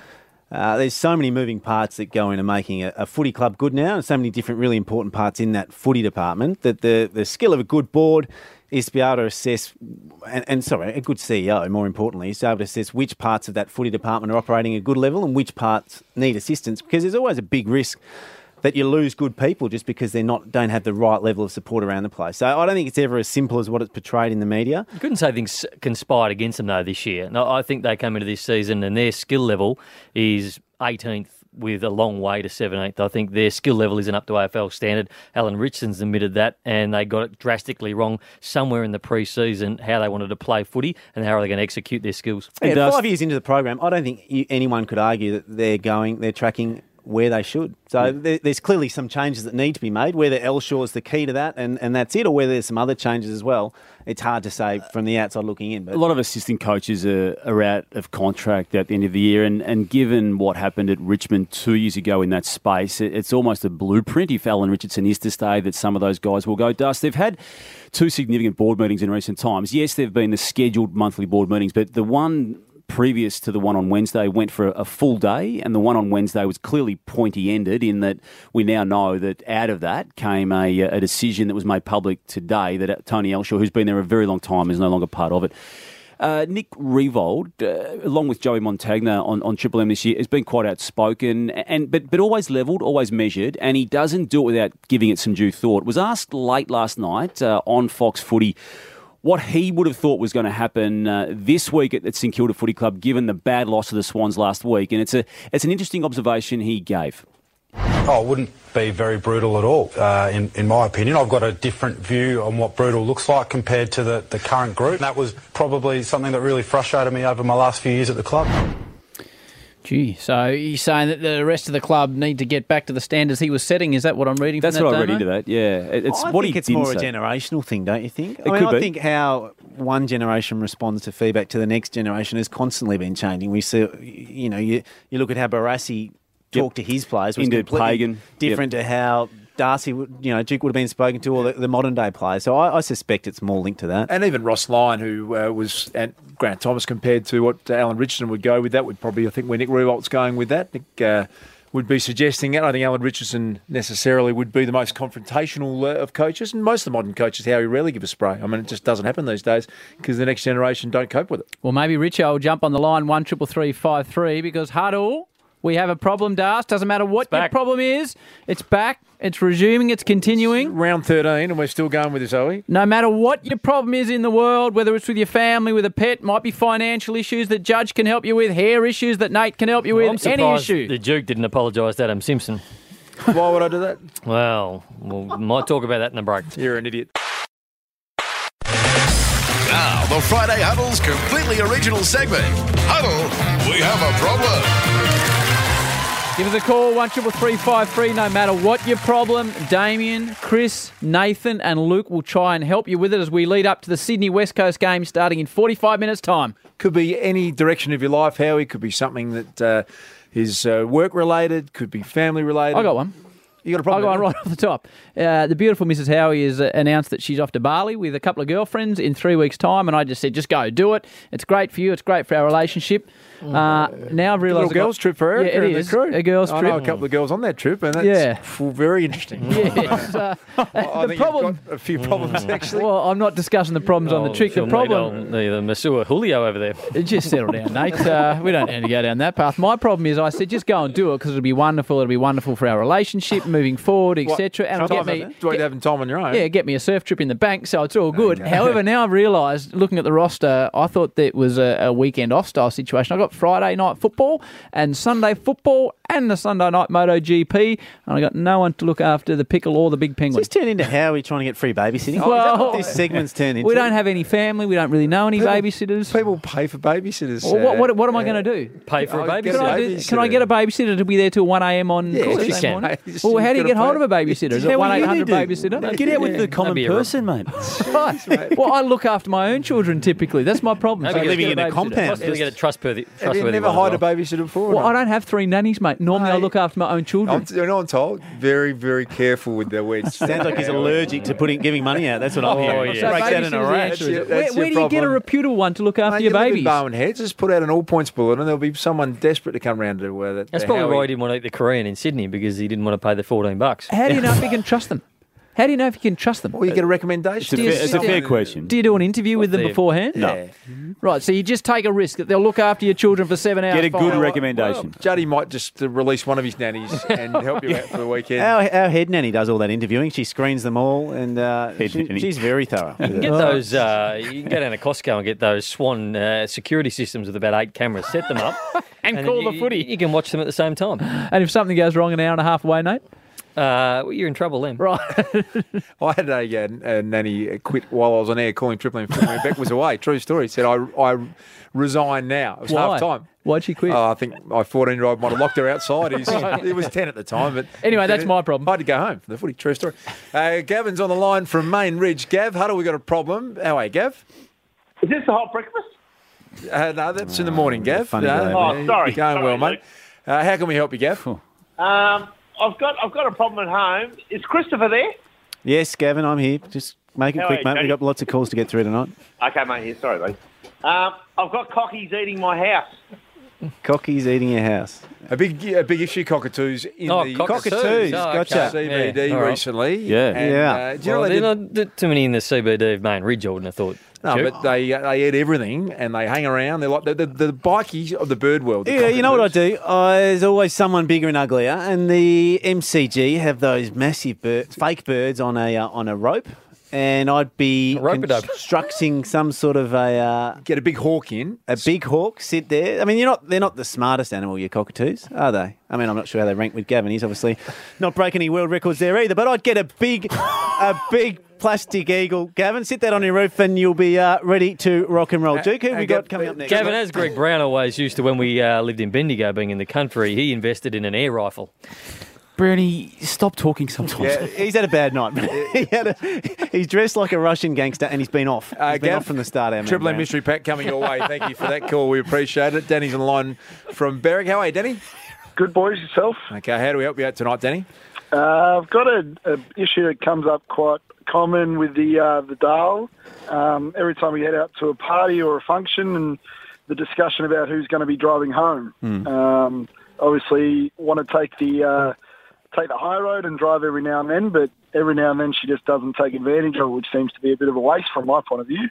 Uh, there's so many moving parts that go into making a, a footy club good now, and so many different really important parts in that footy department, that the, the skill of a good board is to be able to assess, and, and sorry, a good C E O, more importantly, is to be able to assess which parts of that footy department are operating at a good level and which parts need assistance, because there's always a big risk that you lose good people just because they're not don't have the right level of support around the place. So I don't think it's ever as simple as what it's portrayed in the media. You couldn't say things conspired against them, though, this year. No, I think they came into this season and their skill level is eighteenth with a long way to seventeenth. I think their skill level isn't up to A F L standard. Alan Richardson's admitted that, and they got it drastically wrong somewhere in the pre-season, how they wanted to play footy and how are they going to execute their skills. Yeah, five years into the program, I don't think you, anyone could argue that they're going, they're tracking where they should. So there, there's clearly some changes that need to be made. Whether Elshaw is the key to that and, and that's it, or whether there's some other changes as well, it's hard to say from the outside looking in. But a lot of assistant coaches are, are out of contract at the end of the year, and, and given what happened at Richmond two years ago in that space, it, it's almost a blueprint, if Alan Richardson is to stay, that some of those guys will go dust. They've had two significant board meetings in recent times. Yes, there have been the scheduled monthly board meetings, but the one previous to the one on Wednesday went for a full day, and the one on Wednesday was clearly pointy-ended in that we now know that out of that came a, a decision that was made public today that Tony Elshaw, who's been there a very long time, is no longer part of it. Uh, Nick Riewoldt, uh, along with Joey Montagna on, on Triple M this year, has been quite outspoken, and but but always levelled, always measured, and he doesn't do it without giving it some due thought. Was asked late last night uh, on Fox Footy what he would have thought was going to happen uh, this week at, at St Kilda Footy Club, given the bad loss of the Swans last week. And it's a it's an interesting observation he gave. Oh, it wouldn't be very brutal at all, uh, in, in my opinion. I've got a different view on what brutal looks like compared to the, the current group. That was probably something that really frustrated me over my last few years at the club. Gee, so you're saying that the rest of the club need to get back to the standards he was setting? Is that what I'm reading from That's that, what I Damo? read into that, yeah. It's I what think he it's didn't more a say. generational thing, don't you think? It I mean, could I be. think how one generation responds to feedback to the next generation has constantly been changing. We see, you know, you, you look at how Barassi talked to his players was Into completely Pagan. different to how Darcy, would, you know, Duke would have been spoken to, or the, the modern day players. So I, I suspect it's more linked to that. And even Ross Lyon, who uh, was and Grant Thomas compared to what Alan Richardson would go with, that would probably, I think, where Nick Riewoldt's going with that. Nick uh, would be suggesting it. I think Alan Richardson necessarily would be the most confrontational uh, of coaches, and most of the modern coaches, how he rarely give a spray. I mean, it just doesn't happen these days because the next generation don't cope with it. Well, maybe Richo will jump on the line one triple three five three because Huddle, we have a problem, Das. Doesn't matter what your problem is, it's back. It's resuming. It's continuing. Round thirteen, and we're still going with this, are we? No matter what your problem is in the world, whether it's with your family, with a pet, might be financial issues that Judge can help you with, hair issues that Nate can help you Well, I'm with, any surprised issue. the Duke didn't apologise to Adam Simpson. Why would I do that? Well, we might talk about that in the break. You're an idiot. Now, the Friday Huddle's completely original segment. Huddle, we have a problem. Give us a call, one triple three five three, no matter what your problem. Damien, Chris, Nathan and Luke will try and help you with it as we lead up to the Sydney West Coast game starting in forty-five minutes' time. Could be any direction of your life, Howie. Could be something that uh, is uh, work-related, could be family-related. I got one. You got a problem? I got one right off the top. Uh, the beautiful Missus Howie has uh, announced that she's off to Bali with a couple of girlfriends in three weeks' time, and I just said, just go, do it. It's great for you. It's great for our relationship. Uh, now I've realised... A little girls' trip for her. Yeah, it is. A girls' I trip. know a couple of girls on that trip, and that's Yeah. f- very interesting. Yes. Uh, I the think problem... you've got a few problems, actually. Well, I'm not discussing the problems on the trick. The problem... The, the Masua Julio over there. Just settle down, Nate. Uh, we don't need to go down that path. My problem is I said, just go and do it because it'll be wonderful. It'll be wonderful for our relationship. moving forward, What? et cetera. And Time get me, of- Do you having time on your own? yeah, get me a surf trip in the bank, so it's all good. However, now I've realised, looking at the roster, I thought that was a, a weekend off-style situation. I got Friday night football and Sunday football and the Sunday night MotoGP, and I got no one to look after the pickle or the big penguin. It's turned into Howie trying to get free babysitting. Well, Is that what this segment's turned into? we don't have any family. We don't really know any People- babysitters. People pay for babysitters. Well, what, what, what am I Yeah. going to do? Pay for a I'll get Can I, do, babysitter. can I get a babysitter to be there till one a.m. on Yeah, Thursday you can. morning? Just- Well, how do you you've get gotta hold of a babysitter? Is it How one will eight you hundred do? babysitter? Get out with the That'd common be a rip. person, mate. Right. Well, I look after my own children typically. That's my problem. Maybe So get- let's living get in a babysitter. compound. Possibly get a trustworthy, Have you trustworthy never one as hired a well. babysitter before? Well, or I not? don't have three nannies, mate. Normally, I Mate. look after my own children. I'm, you know, I'm told very, very careful with their words. Sounds like he's allergic to putting giving money out. That's what I'm Oh, hearing. yeah. So Breaks out in babysitter's a the rash. answer, is it? That's Where, your where do you get a problem. reputable one to look after Mate, your you live in babies? Barwon Heads, just put out an all points bulletin and there'll be someone desperate to come round to uh, that. That's uh, probably Howie. why he didn't want to eat the Korean in Sydney, because he didn't want to pay the fourteen bucks. How do you know if you can trust them? How do you know if you can trust them? Well, you get a recommendation. It's a Do you fair, it's a sit fair down- question. Do you do an interview with them What's the- beforehand? Yeah. Right, so you just take a risk that they'll look after your children for seven hours. Get a good fine. recommendation. Juddy might just uh, release one of his nannies and help you out for the weekend. Our, our head nanny does all that interviewing. She screens them all, and uh, Head she- nanny. she's very thorough. You can get those. Uh, you can go down to Costco and get those Swan uh, security systems with about eight cameras. Set them up And then call you, the footy. You can watch them at the same time. And if something goes wrong an hour and a half away, Nate? Uh, well, you're in trouble then. Right. I had a, uh, a nanny quit while I was on air calling Triple M when Beck was away. True story. Said, I, I resign now. It was Why? half time. Why'd she quit? Oh, I think my fourteen-year-old might have locked her outside. He's, it was ten at the time. But Anyway, that's my problem. I had to go home for the footy. True story. Uh, Gavin's on the line from Main Ridge. Gav, Huddle, we got a problem. How are you, Gav? Is this the hot breakfast? Uh, no, that's in the morning, Gav. funny No, guy, Oh, you're sorry. Going Sorry, well, mate. Luke. Uh, how can we help you, Gav? Um, I've got I've got a problem at home. Is Christopher there? Yes, Gavin, I'm here. Just make it How are quick, you, mate. Jody? We've got lots of calls to get through tonight. Okay, mate. Here, sorry, mate. Um, I've got cockies eating my house. Cocky's eating your house. A big, a big issue, cockatoos in Oh, the cockatoos. Cockatoos, Oh, gotcha. C B D Yeah, all right. recently. Yeah. And, Yeah. Uh, do you Well, know they they're did- not too many in the C B D of Main Ridge, I wouldn't have thought. No, Stu. but they uh, they eat everything and they hang around. They're like the, the, the bikies of the bird world. the Yeah, you know what I cockatoos. do? Uh, there's always someone bigger and uglier, and the M C G have those massive bird, fake birds on a uh, on a rope, and I'd be A rope-a-dope. constructing some sort of a uh, Get a big hawk in. a big hawk sit there. I mean, you're not they're not the smartest animal, your cockatoos, are they? I mean, I'm not sure how they rank with Gavin. He's obviously not breaking any world records there either. But I'd get a big, a big plastic eagle, Gavin. Sit that on your roof, and you'll be uh, ready to rock and roll. Duke, who have we and got Gav- coming up next? Gavin, as Greg Brown always used to when we uh, lived in Bendigo, being in the country, he invested in an air rifle. Brownie, stop talking sometimes. Yeah, he's had a bad night. he had a, he's dressed like a Russian gangster, and he's been off. He's Uh, been Gav, off from the start. Our man Triple M Brown. mystery pack coming your way. Thank you for that call. We appreciate it. Danny's on the line from Berwick. How are you, Danny? Good, boys. Yourself? Okay, how do we help you out tonight, Danny? Uh, I've got a, a issue that comes up quite common with the uh, the Dale. Um, every time we head out to a party or a function, and the discussion about who's going to be driving home. Hmm. Um, obviously, want to take the uh, take the high road and drive every now and then, but every now and then she just doesn't take advantage of it, which seems to be a bit of a waste from my point of view.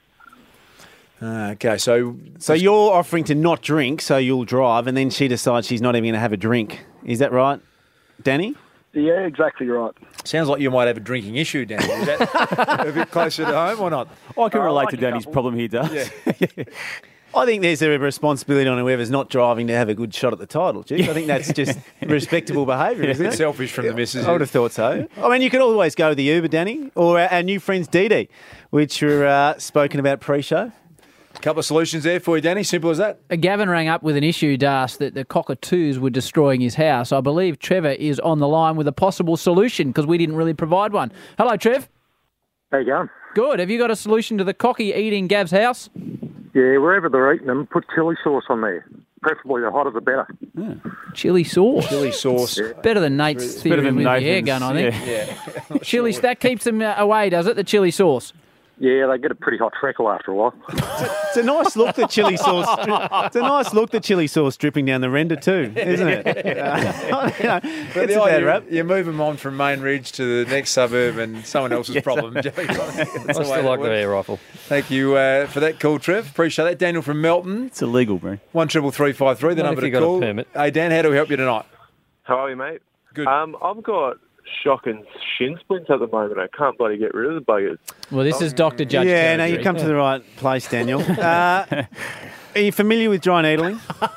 Uh, okay, so So you're offering to not drink, so you'll drive, and then she decides she's not even going to have a drink. Is that right, Danny? Yeah, exactly right. sounds like you might have a drinking issue, Danny. Is that a bit closer to home or not? I can Uh, relate like to a Danny's couple. problem here, does. Yeah. I think there's a responsibility on whoever's not driving to have a good shot at the title, Duke. I think that's just respectable behaviour, A isn't bit it? selfish from the missus. I would have thought so. I mean, you could always go with the Uber, Danny, or our, our new friends Dee Dee, which were uh, spoken about pre-show. Couple of solutions there for you, Danny. Simple as that. Uh, Gavin rang up with an issue, Das, that the cockatoos were destroying his house. I believe Trevor is on the line with a possible solution because we didn't really provide one. Hello, Trev. How you going? Good. Have you got a solution to the cocky eating Gav's house? Yeah, wherever they're eating them, put chili sauce on there. Preferably the hotter the better. Chili sauce. Chili sauce. Better than Nate's theory better than with the air Nathan's, gun, I think. Yeah. Chili, that keeps them uh, away, does it, the chili sauce? Yeah, they get a pretty hot treacle after a while. It's a nice look, the chili sauce. dri- It's a nice look, the chili sauce dripping down the render too, isn't it? Uh, you know, But it's the a bad idea, rap. you move them on from Main Ridge to the next suburb and someone else's problem. That's the I way still it like the works. air rifle. Thank you uh, for that call, Trev. Appreciate that. Daniel from Melton. It's illegal, bro. One triple three five three. The Not number if to you got a call. permit. Hey Dan, how do we help you tonight? How are you, mate? Good. Um, I've got shocking shin splints at the moment. I can't bloody get rid of the buggers. Well, this is Doctor Judge. Yeah, no, territory. you come to the right place, Daniel. Uh, are you familiar with dry needling?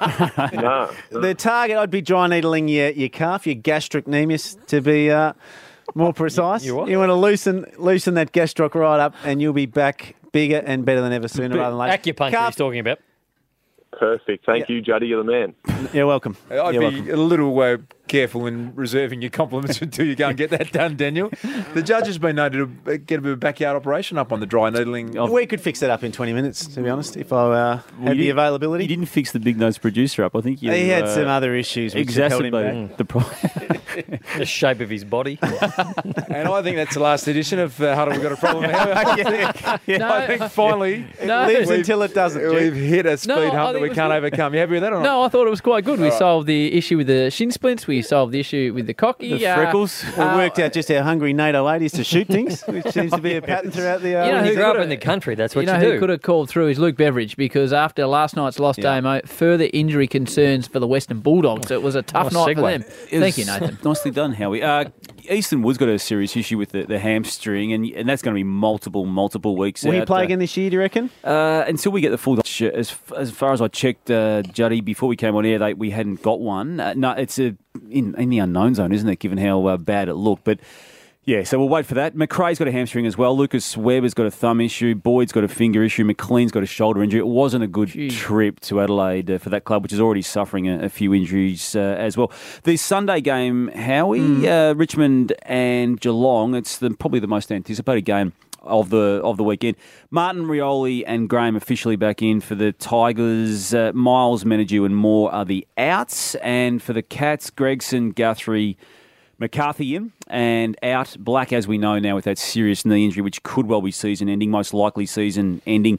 No. The target, I'd be dry needling your, your calf, your gastrocnemius, to be uh, more precise. You- you what? You want to loosen loosen that gastroc right up, and you'll be back bigger and better than ever sooner rather than later. Acupuncture Calf- he's talking about. Perfect. Thank you, Juddy. You're the man. You're welcome. I'd You're be welcome. a little uh, careful in reserving your compliments until you go and get that done, Daniel. The judge has been noted to get a bit of a backyard operation up on the dry needling. We could fix that up in twenty minutes, to be honest, if I uh, Well, had you the didn't- availability. You didn't fix the big nose producer up. I think you, He had uh, some other issues which have held him exacerbated back. the problem. The shape of his body. And I think that's the last edition of uh, Huddle. We've got a problem. Yeah. No. I think finally It No. lives We've- until it doesn't. Duke. we've hit a speed No, I hump that think we it was can't good. overcome. You happy with that or not? No, I thought it was quite good. We All right. solved the issue with the shin splints. We solved the issue with the cocky. The uh, freckles. We uh, worked out just how hungry NATO eight is to shoot things, which seems to be a pattern throughout the. Uh, You know When who you grow up could've- in the country, that's what you know you who do. could have called through is Luke Beveridge, because after last night's loss, Yeah. Damo, further injury concerns for the Western Bulldogs. It was a tough Nice night for segue. them. It Thank you, was Nathan. Nicely done, Howie. Uh, Easton Wood's got a serious issue with the, the hamstring, and and that's going to be multiple, multiple weeks Will out. he play Uh, again this year, do you reckon? Uh, until we get the full, as as far as I checked, uh, Juddy, before we came on air, they, we hadn't got one. Uh, no, it's a in, in the unknown zone, isn't it? Given how uh, bad it looked, but. Yeah, so we'll wait for that. McRae's got a hamstring as well. Lucas Weber's got a thumb issue. Boyd's got a finger issue. McLean's got a shoulder injury. It wasn't a good Gee. trip to Adelaide uh, for that club, which is already suffering a, a few injuries uh, as well. The Sunday game, Howie, uh, Richmond and Geelong, it's the, probably the most anticipated game of the of the weekend. Martin Rioli and Graham officially back in for the Tigers. Uh, Miles, Menadue and Moore are the outs. And for the Cats, Gregson, Guthrie, McCarthy in and out. Black, as we know now, with that serious knee injury, which could well be season ending, most likely season ending.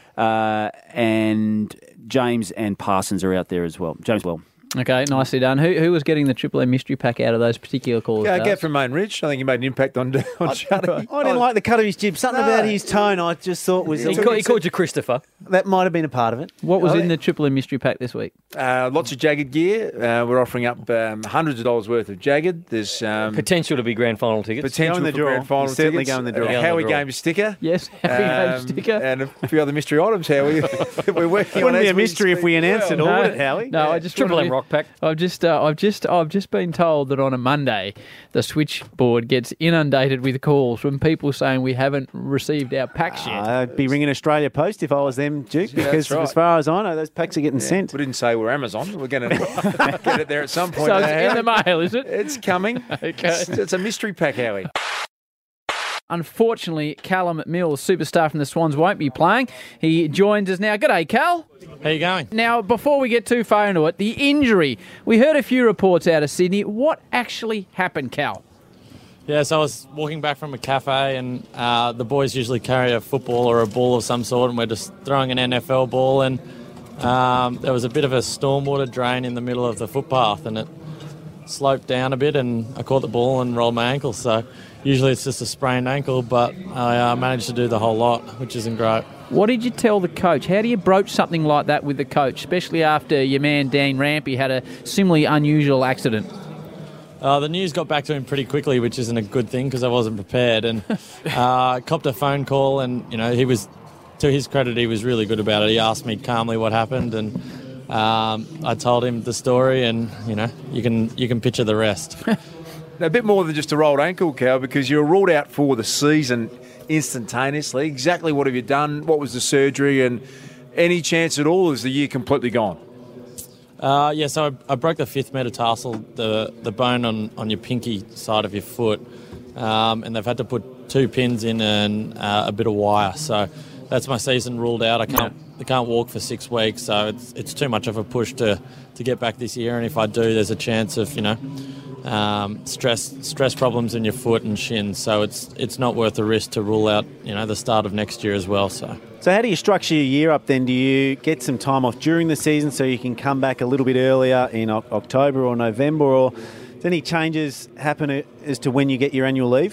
Uh, and James and Parsons are out there as well. James well. Okay, nicely done. Who who was getting the Triple M mystery pack out of those particular calls? Yeah, Daz? get from Main Ridge. I think he made an impact on, on Juddy. I didn't like the cut of his jib. Something No. about his tone I just thought was... He, called, he called you Christopher. That might have been a part of it. What was Oh, in yeah. the Triple M mystery pack this week? Uh, lots of Jagged gear. Uh, we're offering up um, hundreds of dollars worth of Jagged. There's um, Potential to be grand final tickets. Go potential in the for draw. grand final You certainly tickets. go in the draw. A Go in the Howie draw. Games sticker. Yes, Happy Game Um, sticker. And a few other mystery items, Howie. We're working on Wouldn't be as a we mystery if speak. we announced it all, No, would it, Howie? No, I just Triple wanted M to- rock pack. I've just, uh, I've just, I've just been told that on a Monday, the switchboard gets inundated with calls from people saying we haven't received our packs yet. I'd be ringing Australia Post if I was them, Duke, Yeah, because that's right. as far as I know, those packs are getting sent. We didn't say we're Amazon. We're going to get it there at some point. so it's now, in the Howie. mail, is it? It's coming. Okay. It's, it's a mystery pack, Howie. Unfortunately, Callum Mills, superstar from the Swans, won't be playing. He joins us now. G'day, Cal. How you going? Now, before we get too far into it, the injury. We heard a few reports out of Sydney. What actually happened, Cal? Yeah, so I was walking back from a cafe and uh, the boys usually carry a football or a ball of some sort and we're just throwing an N F L ball and um, there was a bit of a stormwater drain in the middle of the footpath and it sloped down a bit and I caught the ball and rolled my ankle. So usually it's just a sprained ankle, but I uh, managed to do the whole lot, which isn't great. What did you tell the coach? How do you broach something like that with the coach, especially after your man Dan Rampy had a similarly unusual accident? Uh, the news got back to him pretty quickly, which isn't a good thing because I wasn't prepared. And uh, copped a phone call, and you know he was, to his credit, he was really good about it. He asked me calmly what happened, and um, I told him the story, and you know you can you can picture the rest. A bit more than just a rolled ankle, Cal, because you were ruled out for the season instantaneously. Exactly what have you done? What was the surgery? And any chance at all is the year completely gone? Uh, yeah, so I, I broke the fifth metatarsal, the the bone on, on your pinky side of your foot, um, and they've had to put two pins in and uh, a bit of wire. So that's my season ruled out. I can't I can't walk for six weeks, so it's it's too much of a push to, to get back this year. And if I do, there's a chance of you know um, stress stress problems in your foot and shins. So it's it's not worth the risk to rule out you know the start of next year as well. So. So how do you structure your year up then? Do you get some time off during the season so you can come back a little bit earlier in o- October or November, or does any changes happen as to when you get your annual leave?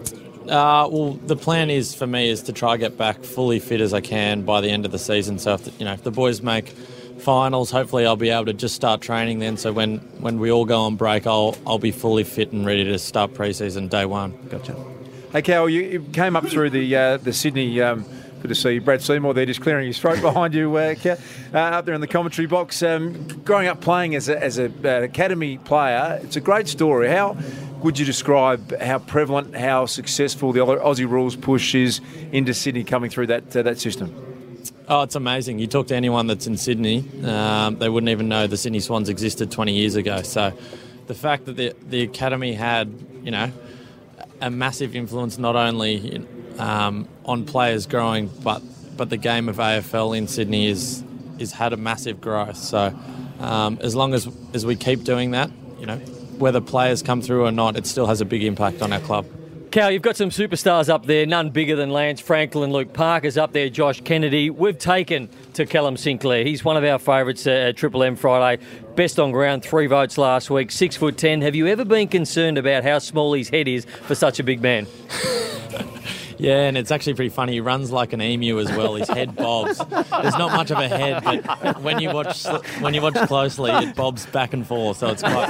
Uh, well, the plan is for me is to try to get back fully fit as I can by the end of the season. So if the, you know if the boys make finals, hopefully I'll be able to just start training then. So when, when we all go on break, I'll I'll be fully fit and ready to start pre-season day one. Gotcha. Hey, Cal, you, you came up through the uh, the Sydney. Um, good to see you. Brad Seymour there, just clearing his throat behind you, uh, Cal, uh, up there in the commentary box. Um, growing up playing as a, as a uh, academy player, it's a great story. How would you describe how prevalent, how successful the Aussie rules push is into Sydney coming through that uh, that system? Oh, it's amazing. You talk to anyone that's in Sydney, um, they wouldn't even know the Sydney Swans existed twenty years ago. So the fact that the the academy had, you know, a massive influence not only um, on players growing, but but the game of A F L in Sydney is is had a massive growth. So um, as long as as we keep doing that, you know, whether players come through or not, it still has a big impact on our club. Cal, you've got some superstars up there, none bigger than Lance Franklin. Luke Parker's up there, Josh Kennedy. We've taken to Callum Sinclair. He's one of our favourites at Triple M Friday. Best on ground, three votes last week, six foot ten. Have you ever been concerned about how small his head is for such a big man? Yeah, and it's actually pretty funny. He runs like an emu as well. His head bobs. There's not much of a head, but when you watch when you watch closely, it bobs back and forth, so it's quite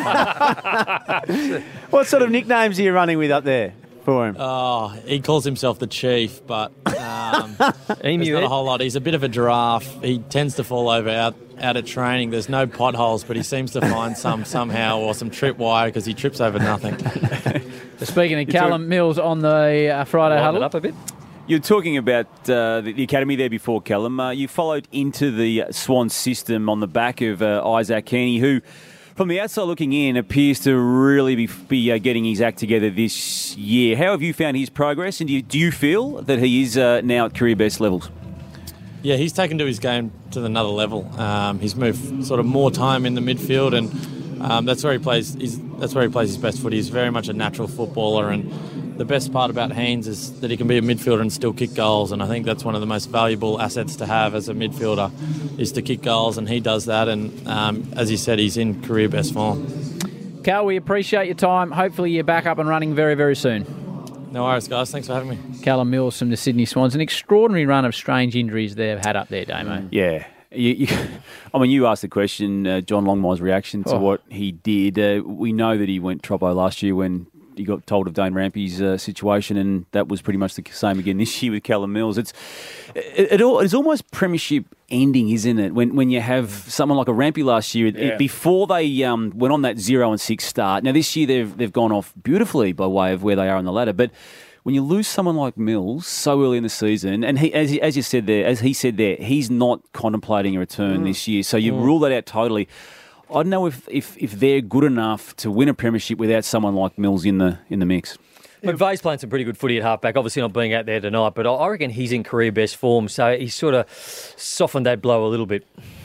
funny. What sort of nicknames are you running with up there for him? Oh, he calls himself the Chief, but um, there's not a whole lot. He's a bit of a giraffe. He tends to fall over out, out at training. There's no potholes, but he seems to find some somehow, or some tripwire because he trips over nothing. Speaking of Callum Mills on the uh, Friday huddle, up a bit. You're talking about uh, the, the academy there before, Callum. Uh, you followed into the Swan system on the back of uh, Isaac Kearney, who, from the outside looking in, appears to really be, be uh, getting his act together this year. How have you found his progress, and do you, do you feel that he is uh, now at career best levels? Yeah, he's taken to his game to another level. Um, he's moved sort of more time in the midfield, and um, that's where he plays. He's, that's where he plays his best footy. He's very much a natural footballer, and the best part about Haynes is that he can be a midfielder and still kick goals, and I think that's one of the most valuable assets to have as a midfielder, is to kick goals, and he does that, and um, as you said, he's in career best form. Cal, we appreciate your time. Hopefully you're back up and running very, very soon. No worries, guys. Thanks for having me. Callum Mills from the Sydney Swans. An extraordinary run of strange injuries they've had up there, Damo. Yeah. You, you, I mean, you asked the question, uh, John Longmire's reaction to Oh. what he did. Uh, we know that he went troppo last year when he got told of Dane Rampy's uh, situation, and that was pretty much the same again this year with Callum Mills. It's it, it all, it's almost premiership ending, isn't it? When when you have someone like a Rampy last year, Yeah. it, before they um, went on that zero and six start. Now this year they've they've gone off beautifully by way of where they are on the ladder, but when you lose someone like Mills so early in the season, and he, as, as you said there, as he said there, he's not contemplating a return Mm. this year, so you Mm. rule that out totally. I don't know if, if, if they're good enough to win a premiership without someone like Mills in the in the mix. McVeigh's playing some pretty good footy at halfback, obviously not being out there tonight, but I- I reckon he's in career best form, so he's sort of softened that blow a little bit.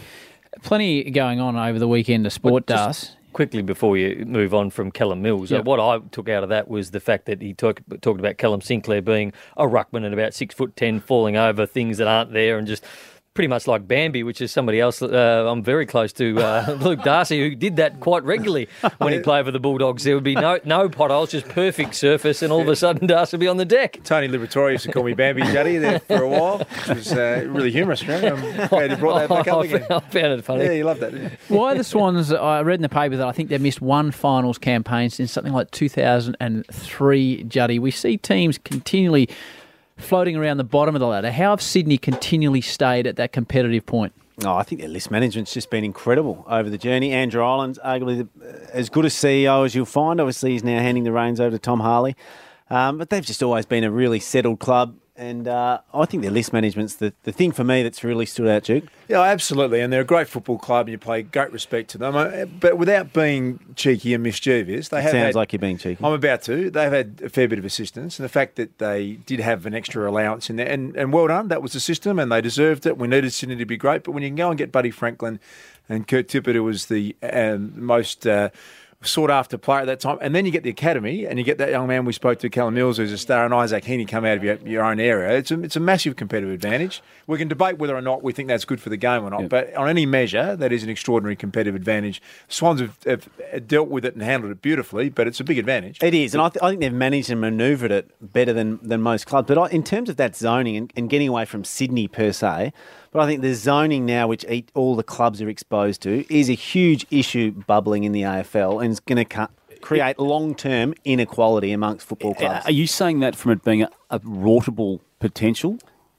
Plenty going on over the weekend of sport, Just Das. Quickly before you move on from Callum Mills, uh, Yep. what I took out of that was the fact that he talk, talked about Callum Sinclair being a ruckman and about six foot ten, falling over things that aren't there, and just pretty much like Bambi, which is somebody else uh, I'm very close to, uh, Luke Darcy, who did that quite regularly when he played for the Bulldogs. There would be no no potholes, just perfect surface, and all of a sudden Darcy would be on the deck. Tony Liberatore used to call me Bambi Juddy there for a while, which was uh, really humorous. Right? I'm glad you brought that back up again. I found it funny. Yeah, you love that. Didn't you? Why the Swans, I read in the paper that I think they've missed one finals campaign since something like two thousand three, Juddy. We see teams continually floating around the bottom of the ladder. How have Sydney continually stayed at that competitive point? Oh, I think their list management's just been incredible over the journey. Andrew Ireland's arguably the, as good a C E O as you'll find. Obviously, he's now handing the reins over to Tom Harley. Um, but they've just always been a really settled club. And uh, I think their list management's the, the thing for me that's really stood out, Duke. Yeah, absolutely. And they're a great football club, and you pay great respect to them. Uh, But without being cheeky and mischievous, they It have sounds had, like you're being cheeky. I'm about to. They've had a fair bit of assistance, and the fact that they did have an extra allowance in there, and, and well done. That was the system, and they deserved it. We needed Sydney to be great, but when you can go and get Buddy Franklin and Kurt Tippett, who was the um, most. Uh, sought after player at that time. And then you get the academy and you get that young man we spoke to, Callum Mills, who's a star, and Isaac Heaney come out of your, your own area. It's a, it's a massive competitive advantage. We can debate whether or not we think that's good for the game or not, yeah. but on any measure, that is an extraordinary competitive advantage. Swans have, have dealt with it and handled it beautifully, but it's a big advantage. It is, and I, th- I think they've managed and manoeuvred it better than, than most clubs. But I, in terms of that zoning and, and getting away from Sydney per se, but I think the zoning now, which eat, all the clubs are exposed to, is a huge issue bubbling in the A F L and is going to cut, create long-term inequality amongst football clubs. Are you saying that from it being a, a raughtable potential?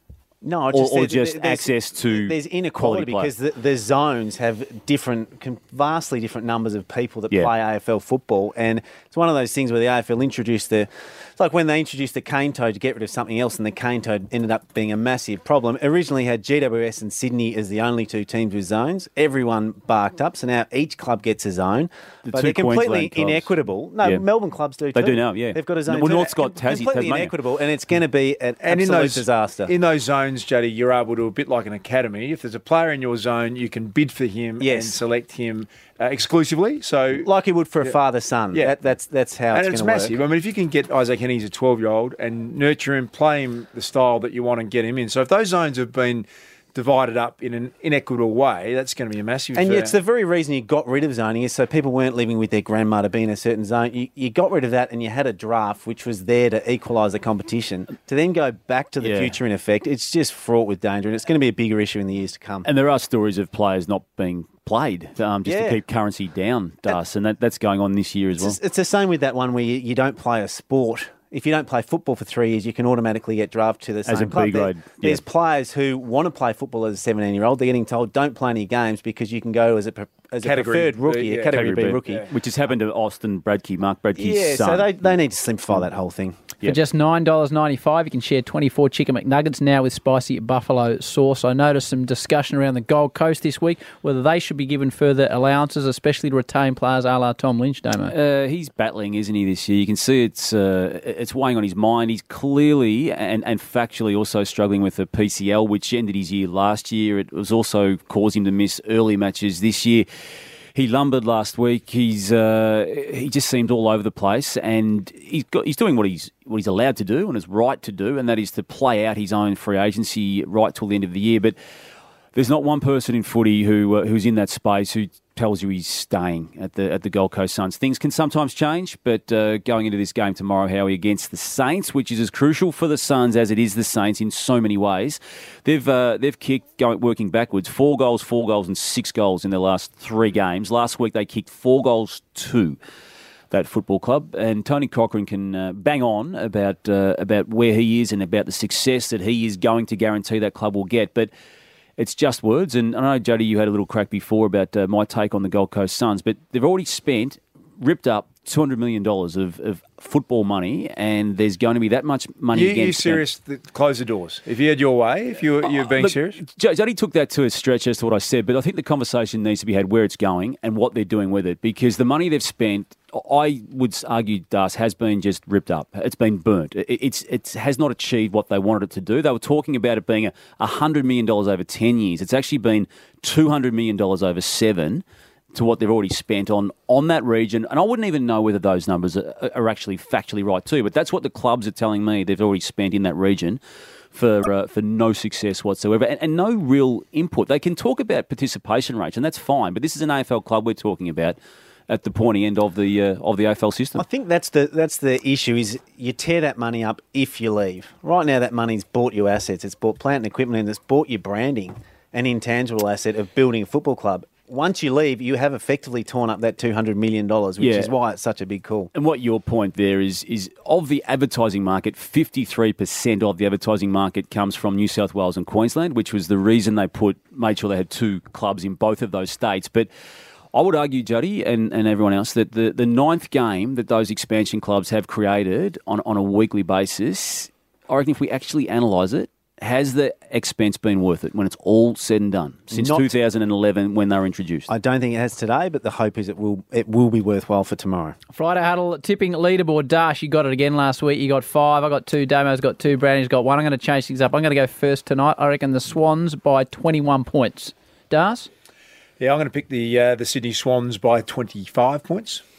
No, or, just, or just access to there's inequality because the, the zones have different, vastly different numbers of people that yeah. play A F L football, and it's one of those things where the A F L introduced the, it's like when they introduced the cane toad to get rid of something else, and the cane toad ended up being a massive problem. Originally had G W S and Sydney as the only two teams with zones. Everyone barked up, so now each club gets a zone, the but they're completely inequitable. No, yeah. Melbourne clubs do too. They do now, yeah. They've got a zone. Well, too. North's got Tassie, completely Tasmania. inequitable, and it's going to be an and absolute in those, disaster. In those zones, Juddy, you're able to, a bit like an academy, if there's a player in your zone, you can bid for him yes. and select him uh, exclusively. So, like you would for a yeah. father-son. Yeah. That, that's that's how and it's, it's going to massive. work. I mean, if you can get Isaac Heaney, he's a twelve-year-old, and nurture him, play him the style that you want and get him in. So if those zones have been divided up in an inequitable way, that's going to be a massive... And uh, it's the very reason you got rid of zoning is so people weren't living with their grandma to be in a certain zone. You, you got rid of that and you had a draft which was there to equalise the competition. To then go back to the yeah. future in effect, it's just fraught with danger, and it's going to be a bigger issue in the years to come. And there are stories of players not being played um, just yeah. to keep currency down, Das, and that, that's going on this year as well. It's, it's the same with that one where you, you don't play a sport. If you don't play football for three years, you can automatically get drafted to the same as a club. B grade. There, there's yeah. players who want to play football as a seventeen-year-old. They're getting told, don't play any games because you can go as a, as a Category preferred rookie, B, yeah. a category, Category B, B, rookie. yeah. Which has happened to Austin Bradkey, Mark Bradkey's yeah, son. so they, they need to simplify that whole thing. For just nine dollars ninety-five, you can share twenty-four chicken McNuggets now with spicy buffalo sauce. I noticed some discussion around the Gold Coast this week, whether they should be given further allowances, especially to retain players a la Tom Lynch, Damo. Uh, he's battling, isn't he, this year? You can see it's uh, it's weighing on his mind. He's clearly and, and factually also struggling with the P C L, which ended his year last year. It was also caused him to miss early matches this year. He lumbered last week. He's uh, he just seemed all over the place, and he's got he's doing what he's what he's allowed to do and is right to do, and that is to play out his own free agency right till the end of the year. But there's not one person in footy who uh, who's in that space who tells you he's staying at the at the Gold Coast Suns. Things can sometimes change, but uh, going into this game tomorrow, Howie, against the Saints, which is as crucial for the Suns as it is the Saints in so many ways, they've uh, they've kicked going working backwards four goals, four goals, and six goals in their last three games. Last week they kicked four goals, two. That football club, and Tony Cochrane can uh, bang on about uh, about where he is and about the success that he is going to guarantee that club will get, but it's just words. And I know, Jody, you had a little crack before about uh, my take on the Gold Coast Suns, but they've already spent, ripped up two hundred million dollars of, of football money, and there's going to be that much money you, against You're serious? That, close the doors. If you had your way, if you, you're being Look, serious? J- Jody took that to a stretch as to what I said, but I think the conversation needs to be had where it's going and what they're doing with it, because the money they've spent, I would argue, Das, has been just ripped up. It's been burnt. It, it's it has not achieved what they wanted it to do. They were talking about it being a one hundred million dollars over ten years. It's actually been two hundred million dollars over seven to what they've already spent on, on that region. And I wouldn't even know whether those numbers are, are actually factually right too, but that's what the clubs are telling me they've already spent in that region for uh, for no success whatsoever and, and no real input. They can talk about participation rates, and that's fine, but this is an A F L club we're talking about at the pointy end of the uh, of the A F L system. I think that's the that's the issue is you tear that money up if you leave. Right now that money's bought you assets. It's bought plant and equipment, and it's bought you branding, an intangible asset of building a football club. Once you leave, you have effectively torn up that two hundred million dollars, which Yeah. is why it's such a big call. And what your point there is, is of the advertising market, fifty-three percent of the advertising market comes from New South Wales and Queensland, which was the reason they put made sure they had two clubs in both of those states. But I would argue, Juddy, and, and everyone else, that the, the ninth game that those expansion clubs have created on, on a weekly basis, I reckon if we actually analyse it, has the expense been worth it when it's all said and done since Not- two thousand eleven when they were introduced? I don't think it has today, but the hope is it will it will be worthwhile for tomorrow. Friday Huddle tipping leaderboard. Dash, you got it again last week. You got five. I got two. Damo's got two. Brownie's got one. I'm going to change things up. I'm going to go first tonight. I reckon the Swans by twenty-one points. Das? Yeah, I'm going to pick the uh, the Sydney Swans by twenty-five points.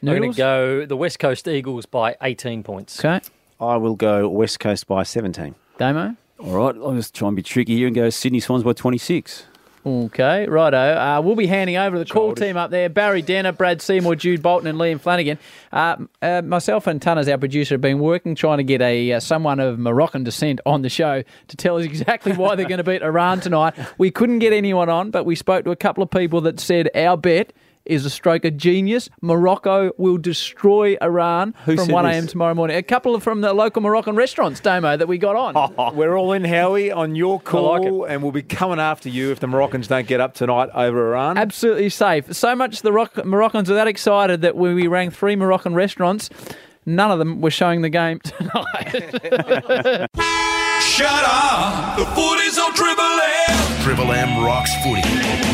I'm going Noodles? to go the West Coast Eagles by eighteen points. Okay. I will go West Coast by seventeen. Damo? All right, I'll just try and be tricky here and go Sydney Swans by twenty-six. Okay, righto. Uh, we'll be handing over the call team up there. Barry Denner, Brad Seymour, Jude Bolton and Liam Flanagan. Uh, uh, myself and Tunners, our producer, have been working trying to get a uh, someone of Moroccan descent on the show to tell us exactly why they're going to beat Iran tonight. We couldn't get anyone on, but we spoke to a couple of people that said our bet is a stroke of genius. Morocco will destroy Iran Who from said one a.m. this? tomorrow morning. A couple of from the local Moroccan restaurants, Damo, that we got on. We're all in, Howie, on your call, like and we'll be coming after you if the Moroccans don't get up tonight over Iran. Absolutely safe. So much the Rock- Moroccans are that excited that when we rang three Moroccan restaurants, none of them were showing the game tonight. Shut up! The footy's on Triple M. Triple M rocks footy.